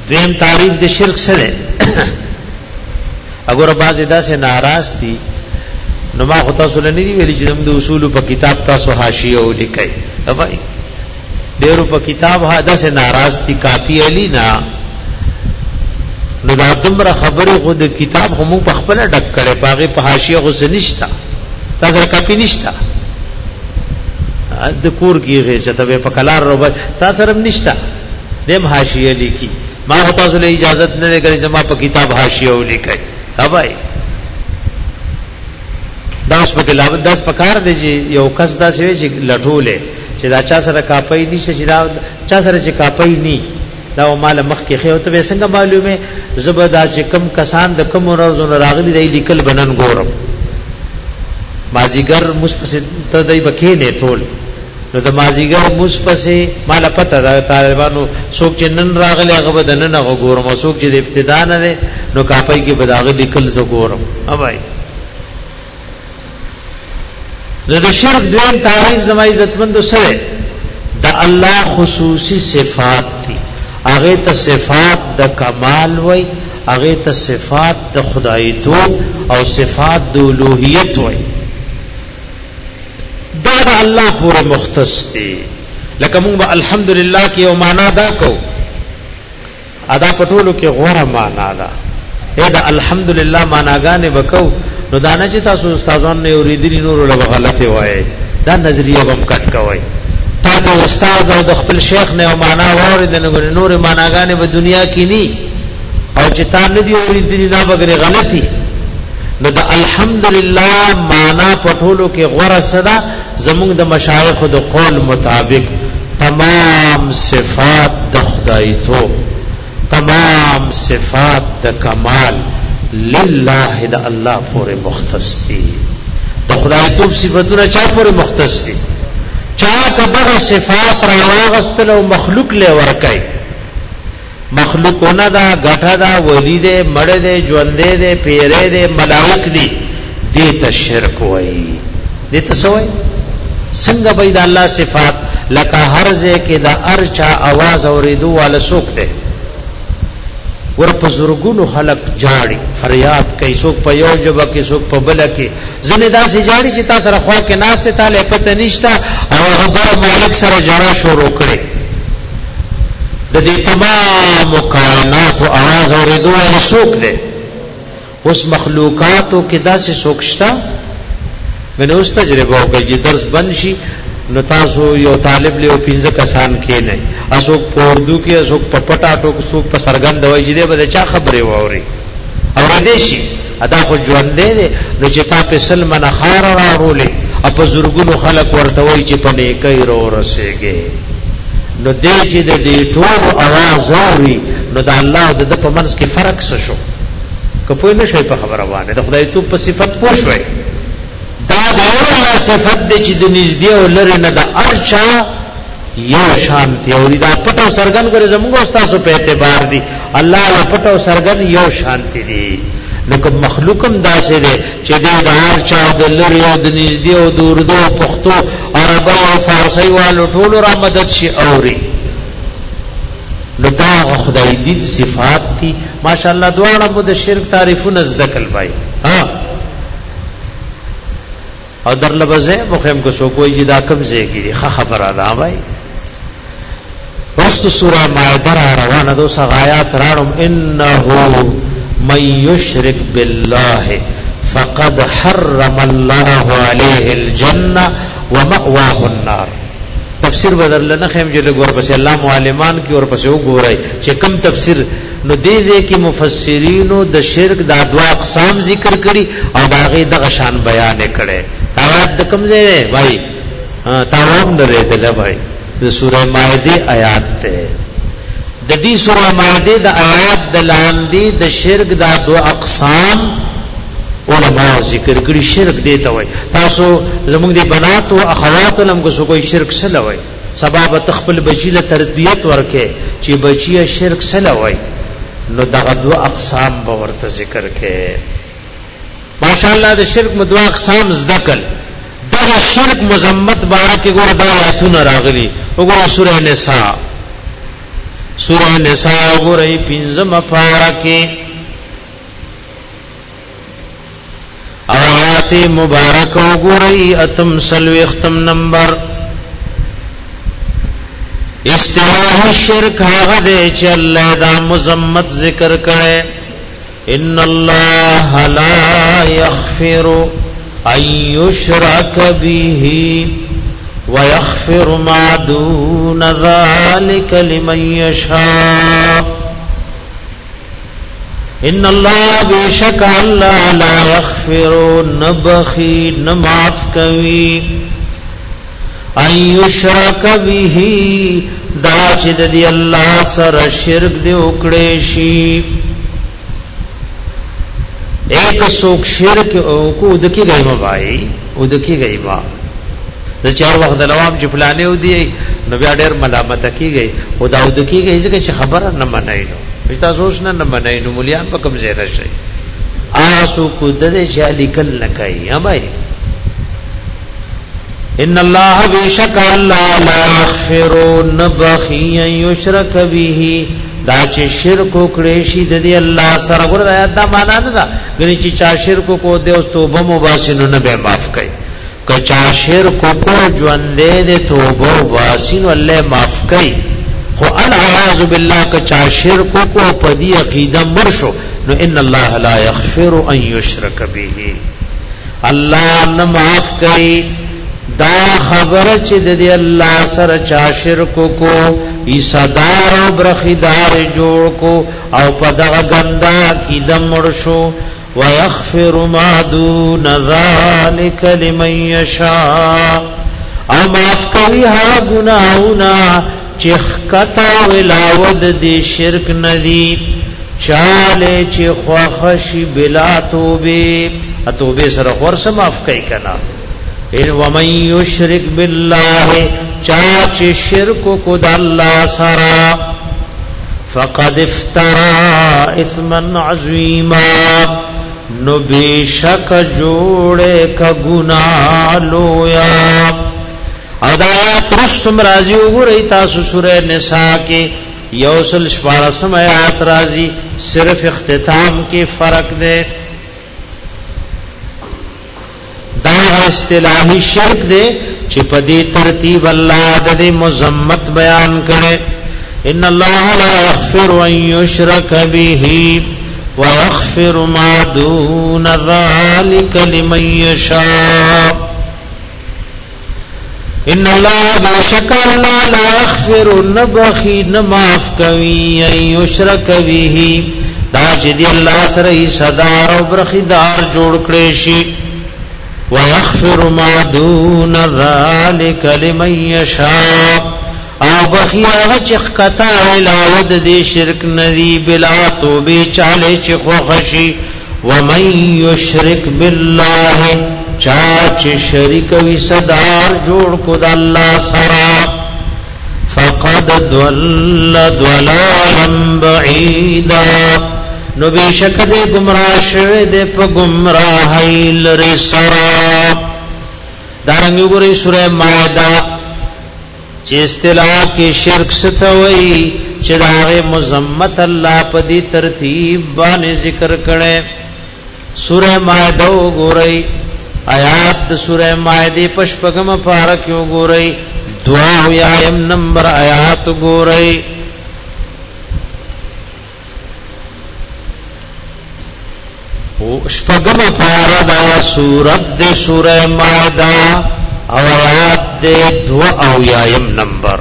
دویم تعریف د شرک سره اگر بعض دا سے ناراض دي نو ما خو تاسو له ندی ویلي چې د اصول په کتاب تاسو حاشیه ولیکئ اوبای ډیرو په کتاب ها دا سے ناراض دي کاپی علی نا نو دا تمره خبره خو د کتاب هم په خپل ډک کړي پاغه په حاشیه غو نشتا تاسو کاپی نشتا د کور کیږي چې ته په کلار روبه تاسو رم نشتا دیم حاشیه لیکي ما تاسو له اجازه نه لري چې ما په کتاب حاشیه ولیکئ اوبای داس په کلاب داس پکار دی چې یو کس دا شوی چې لټولې چې دا چا سره کاپي دي چې دا چا سره چې کاپي ني دا مال مخ کې خو ته څنګه معلومه زبدا چې کم کسان د کم ورځو راغلي دی لیکل بنن ګورم مازیګر مصپسه ته دای بکې نه ټول نو د مازیګر مصپسه مال پته دا طالبانو څوک چې نن راغلي هغه بدن نه ګورم څوک چې د ابتدا نه نو کاپي کې بداغه لیکل زه ګورم اوبای د شرک دویم تعریف زما عزتمند سره د الله خصوصي صفات دي هغه ته صفات د کمال وای هغه ته صفات د خدایتوب او صفات د الوهیت وای دا د الله پورې مختص دي لکه موږ الحمدلله کې یو معنا دا کو ادا پټولو کې غوړه معنا ده اې دا الحمدلله معناګانې وکاو نو دانه چې تاسو استادان نه اوریدلی نور له غلطه وایي دا نظریه هم کټ کوي تاسو استاد او د خپل شیخ نه معنا اوریدل نور معناګانې په دنیا کې ني او چې تا نه دی اوریدلی نه بغیر غلطي نو د الحمدلله معنا پټولو کې غوړه صدا زموږ د مشایخ د قول مطابق تمام صفات د خدایتوب تمام صفات د کمال لله د الله پورې مختص دي د خدایتوب صفاتونه چا پورې مختص دي چا کبه صفات راوغستل او مخلوق له ورکای مخلوقونه دا غټه دا ولی دې مړ دې ژوند دې پیره دې ملائک دي دې ته شرک وای دې ته سوای څنګه به د الله صفات لکه هرځه کې دا ارچا आवाज اوریدو والا سوک دې ور په زورګونو خلق جاړي فریاد کوي څوک په یو جبه کې څوک په بل کې زنه داسې جاړي چې تاسو سره خوا کې ناشته تعالی پته نشتا او هغه مالک سره جړه شروع کړي د دې تمام کائنات او आवाज اوریدو له څوک دي اوس مخلوقاتو کې داسې څوک شتا مې اوس تجربه وکړي چې درس بند شي نو تاسو یو طالب له پنځه کسان کې نه اسوک پوردو کې اسوک پپټاټو اسوک په سرګند وای چې دې به چا خبره ووري او دې شي ادا خو ژوند دې نو چې تا په سلمن خار راولې اپ زورګونو خلق ورته وای چې په نیکي رو رسېږي نو دې چې دې ټول आवाज اوري نو د الله د په منځ کې فرق څه شو کپوی نشي په خبره باندې د خدای تو په صفت پوښوي دا د الله صفت دې چې د نږدې او لری نه د ارچا یو شانتی او دا پټو سرګن کوي زموږ استادو په اعتبار دي الله له پټو سرګن یو شانتی دي نو کوم مخلوقم داسې دي چې د ارچا د لری او د نږدې او د اردو پښتو عربی او فارسی والو ټول را مدد شي اوري نو دا خدای دې صفات دي ماشاءالله دواړه مو د شرک تعریفونه ذکر وای ها او در لبزه مخیم کو سو کوئی جدا کم زه کی خ خبر ادا وای رست سوره مائده روانه دو سغایات راړم انه من یشرک بالله فقد حرم الله عليه الجنه ومأواه النار تفسیر بدل نه خیم چې لګور پس الله معلمان کی اور پس وګورای چې کم تفسیر نو دې دې کې مفسرینو د شرک د دوا اقسام ذکر کړي او باغې د غشان بیان کړي آیات د کوم ځای دی بھائی ها تاوام درې ته بھائی د سوره مائده آیات ته د دې سوره مائده د آیات د لاندې د شرک د دوا اقسام علماء ذکر کړي شرک دی ته وای تاسو زموږ دي بنات او اخوات لم کو کوئی شرک سره وای سبب تخپل بچی له تربیت ورکه چې بچی شرک سره وای نو دغه دو اقسام به ورته ذکر کړي ماشاءالله د شرک مدوا اقسام ذکر دغه شرک مذمت بارکه ګور د آیاتونه راغلي وګوره سوره نساء سورہ نساء گورئی پنزم پارکی آیات مبارک گورئی اتم سلوی اختم نمبر استواہ الشرک آغد چی اللہ دا مزمت ذکر کرے ان اللہ لا یغفر ان یشرک به ويغفر ما دون ذلك لمن يشاء ان الله بشك الله لا يغفر نبخي نمعف کوي ان يشرك به دا چې د الله سره شرک دی وکړي شي ایک سوک شرک کو دکی گئی ما بھائی او دکی گئی ما د چار وخت د لوام چې فلانه ودی نو بیا ډېر ملامت کیږي او دا ود کیږي چې خبره نه منای نو پښتا سوچ نه نه منای نو مليان په کوم ځای راشي آسو کو د دې شالي کل نه کوي امای ان الله بشک الله لا يغفر نبخي يشرك به دا چې شرک وکړي شي د دې الله سره ګور دا معنا نه ده غني چې چا شرک کو دې او توبه مباسنو نه به معاف کوي کچا شرک کو ژوندې دې توبه واسین الله معاف کوي خو العاذ بالله کچا شرک کو پدی عقیده مرشو نو ان الله لا يغفر ان يشرك به الله نه معاف کوي دا خبر چې د الله سره چا شرک کو ایصدار او برخدار جوړ کو او پدغه ګندا کی دم مرشو ويغفر ما دون ذلك لمن يشاء او معاف کوي هغه ګناهونه چې خطا ولاود دي شرک ندي چاله چې خوخشي بلا توبه توبه سره ورسره معاف کوي کنا ان ومن يشرك بالله چا چې شرک کو د الله سره فقد افترى اثما عظيما نو بیشک جوڑے کا گناہ لویا ادایات رسم رازی وګورئ تاسو سورہ نساء کې یوصل شپارسم آیات رازی صرف اختتام کې فرق ده دا اصطلاحی شرک ده چې په دې ترتیب الله د مذمت بیان کړي ان الله لا يغفر ان يشرك به ويغفر ما دون ذلك لمن يشاء ان الله بشك الله لا يغفر نبخي نماف کوي ان يشرك به دا چې دی الله سره صدار او برخدار جوړ کړي شي ويغفر ما دون ذلك لمن يشاء او بخیاغه چخکتا علاوه د شرک ندی بلا توبه چاله چ خوخشی ومن یشرک بالله چا چ شریک وی صدار جوړ کو د الله سره فقد ضل ضلالا بعیدا نو بشک د گمراه شوه د په گمراهی لري سره دارنګ وګورئ سوره مائده چې اصطلاح کې شرک ستوي چې داغه مذمت الله په دې ترتیب باندې ذکر کړي سوره مائده وګورئ آیات سوره مائده پشپغم پارک وګورئ دعا یایم نمبر آیات وګورئ او شپغم پارک دا سورۃ د سوره مائده او آیات دے دو او یایم نمبر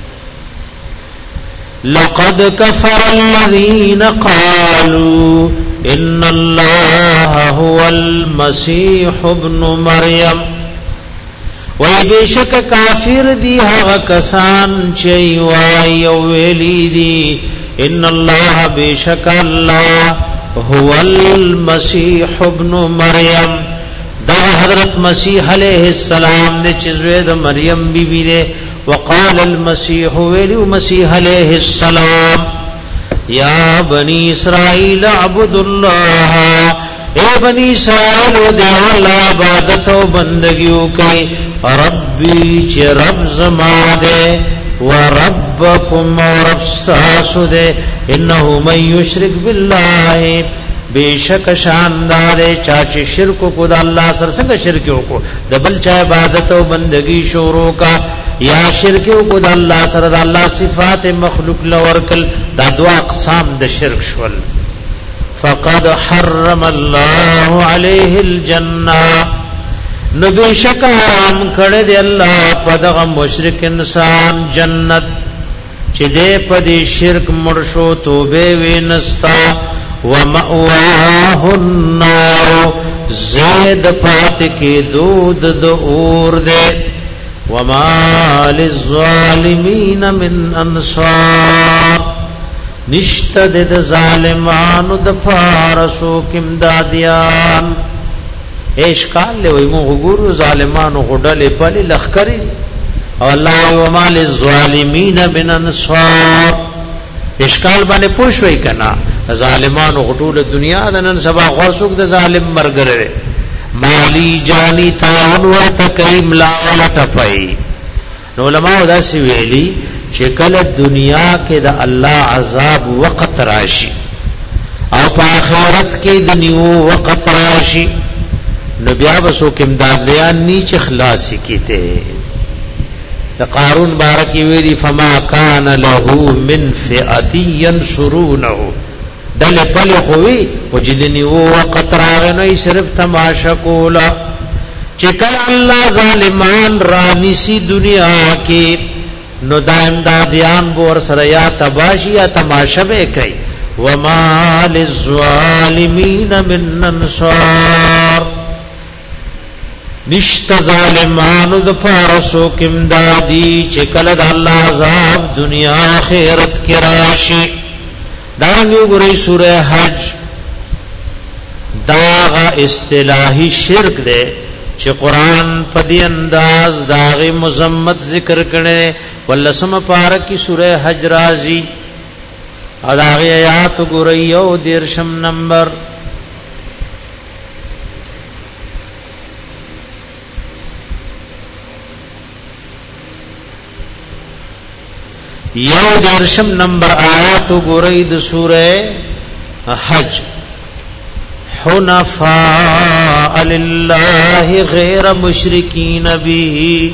لقد كفر الذين قالوا ان الله هو المسيح ابن مريم وای بشک کافر دی هغه کسان چې وای ویلی دی ان الله بشک الله هو المسيح ابن مريم دا حضرت مسیح علیہ السلام نے چزوے دا مریم بی بی دے وقال المسیح ویلیو مسیح علیہ السلام یا بنی اسرائیل عبد اللہ اے بنی اسرائیل دے اللہ عبادت و بندگیو کئی ربی چی رب زما دے وربکم ورب ساسو دے انه من یشرک بالله بیشک شاندار چاچ شرک کو د الله سره څنګه شرک وکړو د بل چا عبادت او بندگی شروع کا یا شرک کو د الله سره د الله صفات مخلوق لورکل دا دوا اقسام د شرک شول فقد حرم الله عليه الجنه نو بیشک حرام کړه دی الله په دغه مشرک انسان جنت چې دې په دې شرک مرشو توبه وینستا ومأواه النار زید پات کې دود د اور دے وما للظالمین من انصار نشتد د ظالمانو د فارسو کم دادیان اشکال له وي مو وګورو ظالمانو غډلې پلي لخرې او الله وما للظالمین من انصار اشکال باندې پوښوي کنا ظالمانو غټول دنیا د نن سبا غوسوک د ظالم مرګره مالی جانی تاون ورته کیم لا ولا ټپای نو علماء دا سی ویلي چې کله دنیا کې د الله عذاب وقت راشي او په آخرت کې د نیو وقت راشي نو بیا بسو کې امدادیان نیچ خلاص کیته د قارون بارکی ویری فما کان له من فئه ينصرونه دل پل خوی وجدنی و وقت راغنی صرف تماشا کولا چکل اللہ ظالمان رانیسی دنیا کی نو دا امدادیان بور سر یا تباشی یا تماشا بے کئی وما للظالمین من انصار نشت ظالمانو د پارسو کم دادی چکل دا اللہ عذاب دنیا خیرت کراشی دانگو گری سورہ حج داغا اصطلاحی شرک دے چھ قرآن پدی انداز داغی مزمت ذکر کرنے واللسم پارکی سورہ حج رازی داغی آیات گری یو دیرشم نمبر یو درشم نمبر آیات گرید سورہ حج حنفاء للہ غیر مشرکین به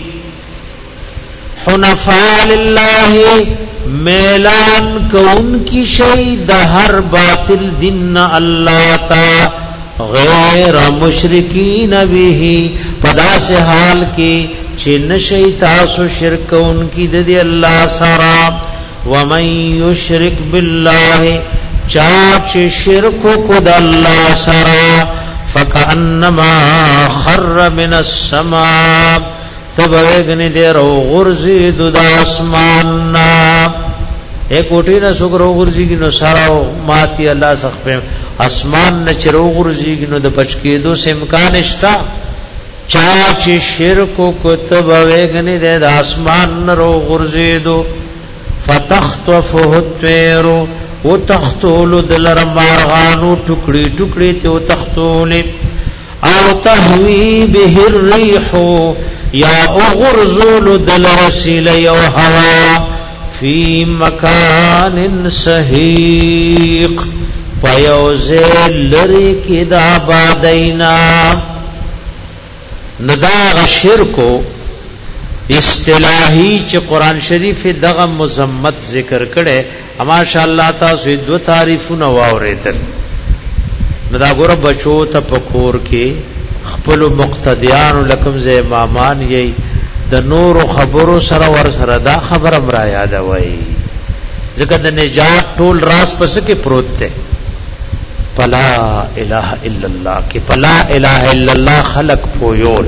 حنفاء للہ میلان کون کی شید ہر باطل دن اللہ تا غیر مشرکین به پدا سے حال کی چې نشي تاسو شرک ان کی د دی الله سره ومن یشرک بالله چا چې شرک کو د الله سره فکانما خر من السماء تبرغنی دیر او غرزی د اسمان نا ایک کوټی نه سګرو غرزی کی نو سارا ماتی الله سخت اسمان نه چرو غرزی کی نو د بچکی دو امکان شتا چاچ شرک کتب ویگنی دے دا اسمان نرو غرزیدو فتخطفه الطیر و تختول دلر مارغانو ٹکڑی ٹکڑی تے و تختول او تحوی به الریحو یا اغرزول دلر سیلی و ہوا فی مکان سحیق پیوزے لری کی دا بادینا نداغ شرکو اصطلاحی چ قرآن شریف دغه مذمت ذکر کړي ماشاءالله تاسو دو تعریفونه واوریدل ندا ګور بچو ته پکور کې خپل مقتدیان لکم ز امامان یې د نور خبرو سره ور سره دا خبر امرا یاد وای ځکه د نجات ټول راز پس کې پروت ده فلا الہ الا اللہ کہ فلا الہ الا اللہ خلق پویول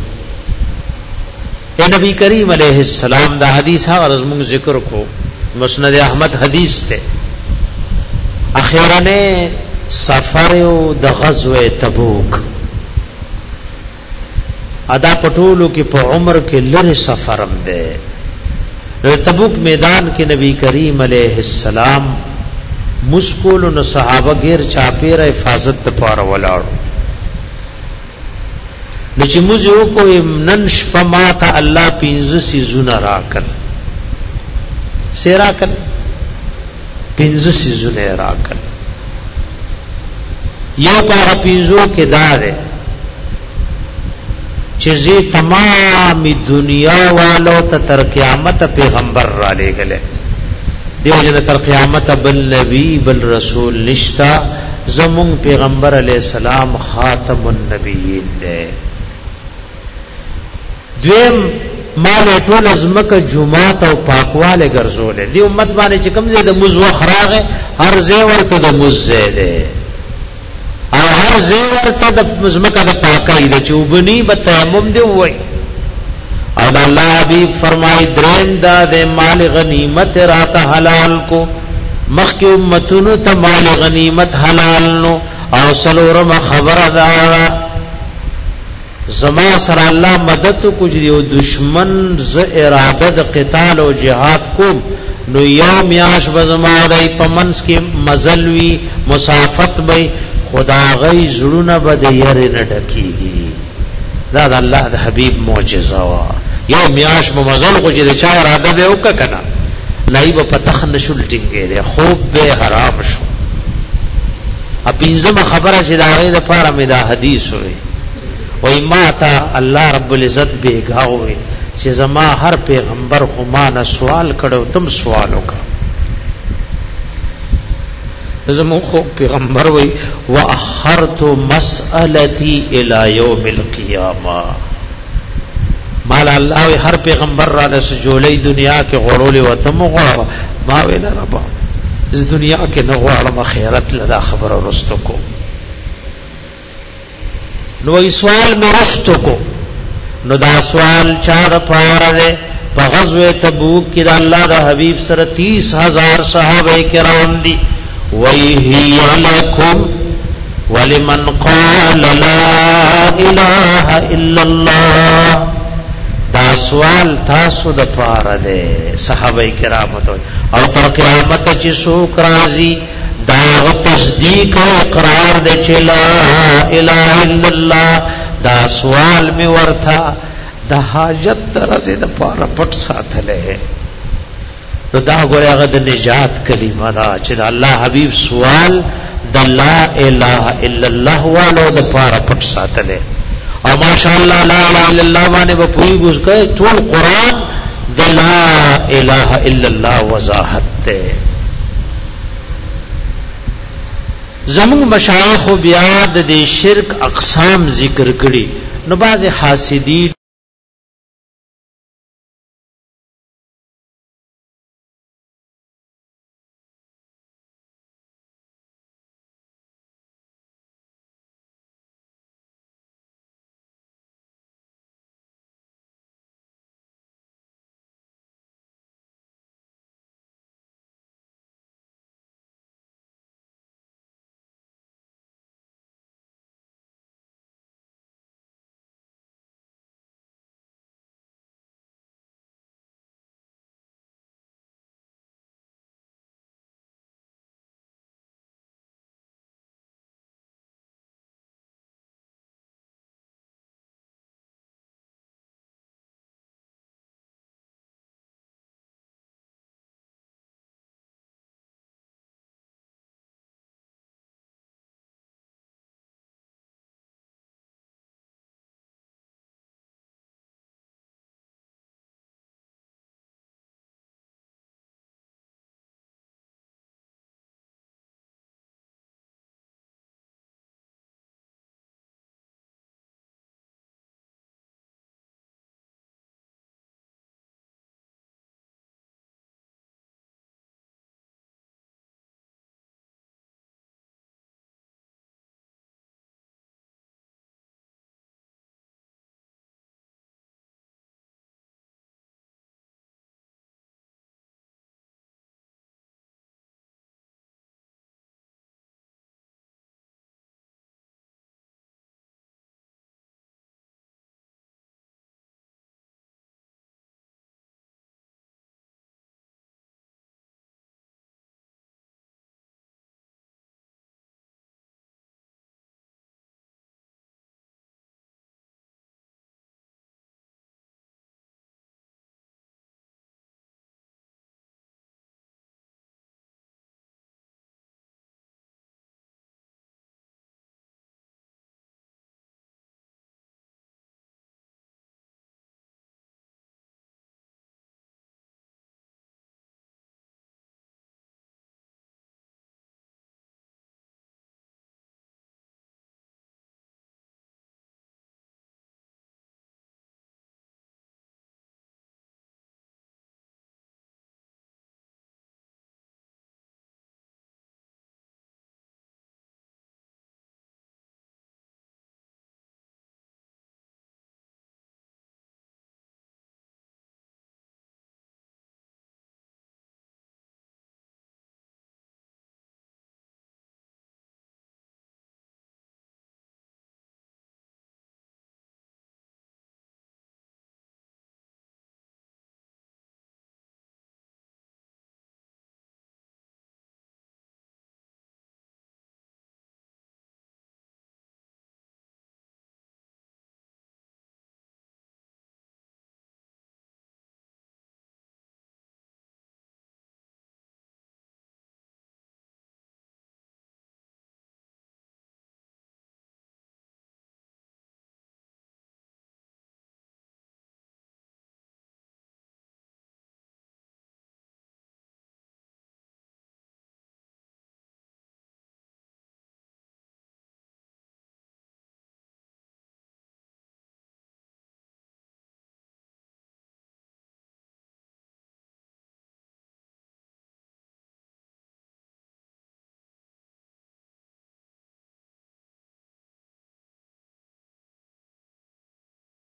اے نبی کریم علیہ السلام دا حدیث ہے اور ازمون ذکر کو مسند احمد حدیث تے اخیرانے سفر دا غزوہ تبوک ادا پٹولو کی پا عمر کے لر سفرم دے تبوک میدان کے نبی کریم علیہ السلام مسکول نو صحابه غیر چاپیر حفاظت ته پاره ولاړو د چې موږ یو کو نن شپه ما ته الله پینځه سيزونه راکړ سیرا کل پنځه سيزونه راکل یو پاره پنځو کې دار چې زی تمام دنیا والو ته تر قیامت پیغمبر را لېګل دیو جن تر قیامت بل نبی بل رسول نشتا زمون پیغمبر علیہ السلام خاتم النبیین دے دویم مال ټول ازمک جمعات او پاکواله ګرځولې دی امت باندې چې کوم زید مز وخراغه هر زی ورته د مز زیده او هر زی ورته د ازمک د پاکای د چوبنی به تیمم دی وای او الله حبیب فرمای دریم دا د مال غنیمت رات حلال کو مخکی امتونو ته مال غنیمت حلال نو او سلورم خبر دا زما سره الله مدد کو چې یو دشمن ز اراده د قتال او جهاد کو نو یوم یاش بزما دای پمنس کې مزلوی مسافت به خدا غي زړونه بد یری نه ډکیږي دا د الله د حبیب معجزه وا یوم یاش مزل کو چې چا اراده به وک کنه لایب پتخ نشول ټینګه خوب به حرام شو اپینځه خبره چې دا غي د پاره مې دا حدیث وي وای ما تا الله رب العزت بیگاوي چې زما هر پیغمبر خو ما نه سوال کړو تم سوال وکړه زمو خو پیغمبر وای واخرت مسالتي الى يوم القيامه مال الله هر پیغمبر را د سجولې دنیا کې غړولې وته مغوا ما ویل رب اس دنیا کې نه غواړم خیرت لدا خبر ورستو کو نو سوال مرستو کو نو دا سوال چا د پاره ده په غزوه تبوک کې د الله د حبيب سره تیس ہزار صحابه کرام دي وَيْهِيَ لَكُمْ وَلِمَنْ قَالَ لَا إِلَهَ إِلَّا اللَّهُ دا سوال تاسو د پاره ده صحابه کرام ته او پر قیامت چې څوک راځي دا تصدیق او اقرار دے چې لا اله الا الله دا سوال می ورثا د حاجت درځه د پاره پټ ساتلې نو دا غوړي هغه د نجات کلمه دا چې الله حبيب سوال د لا اله الا الله والو د پاره پټ ساتلې او ماشاء الله لا اله الا الله باندې په پوری ګوزکه ټول قران د لا اله الا الله وضاحت ته زمون مشایخ بیا د شرک اقسام ذکر کړي نو باز حاسدین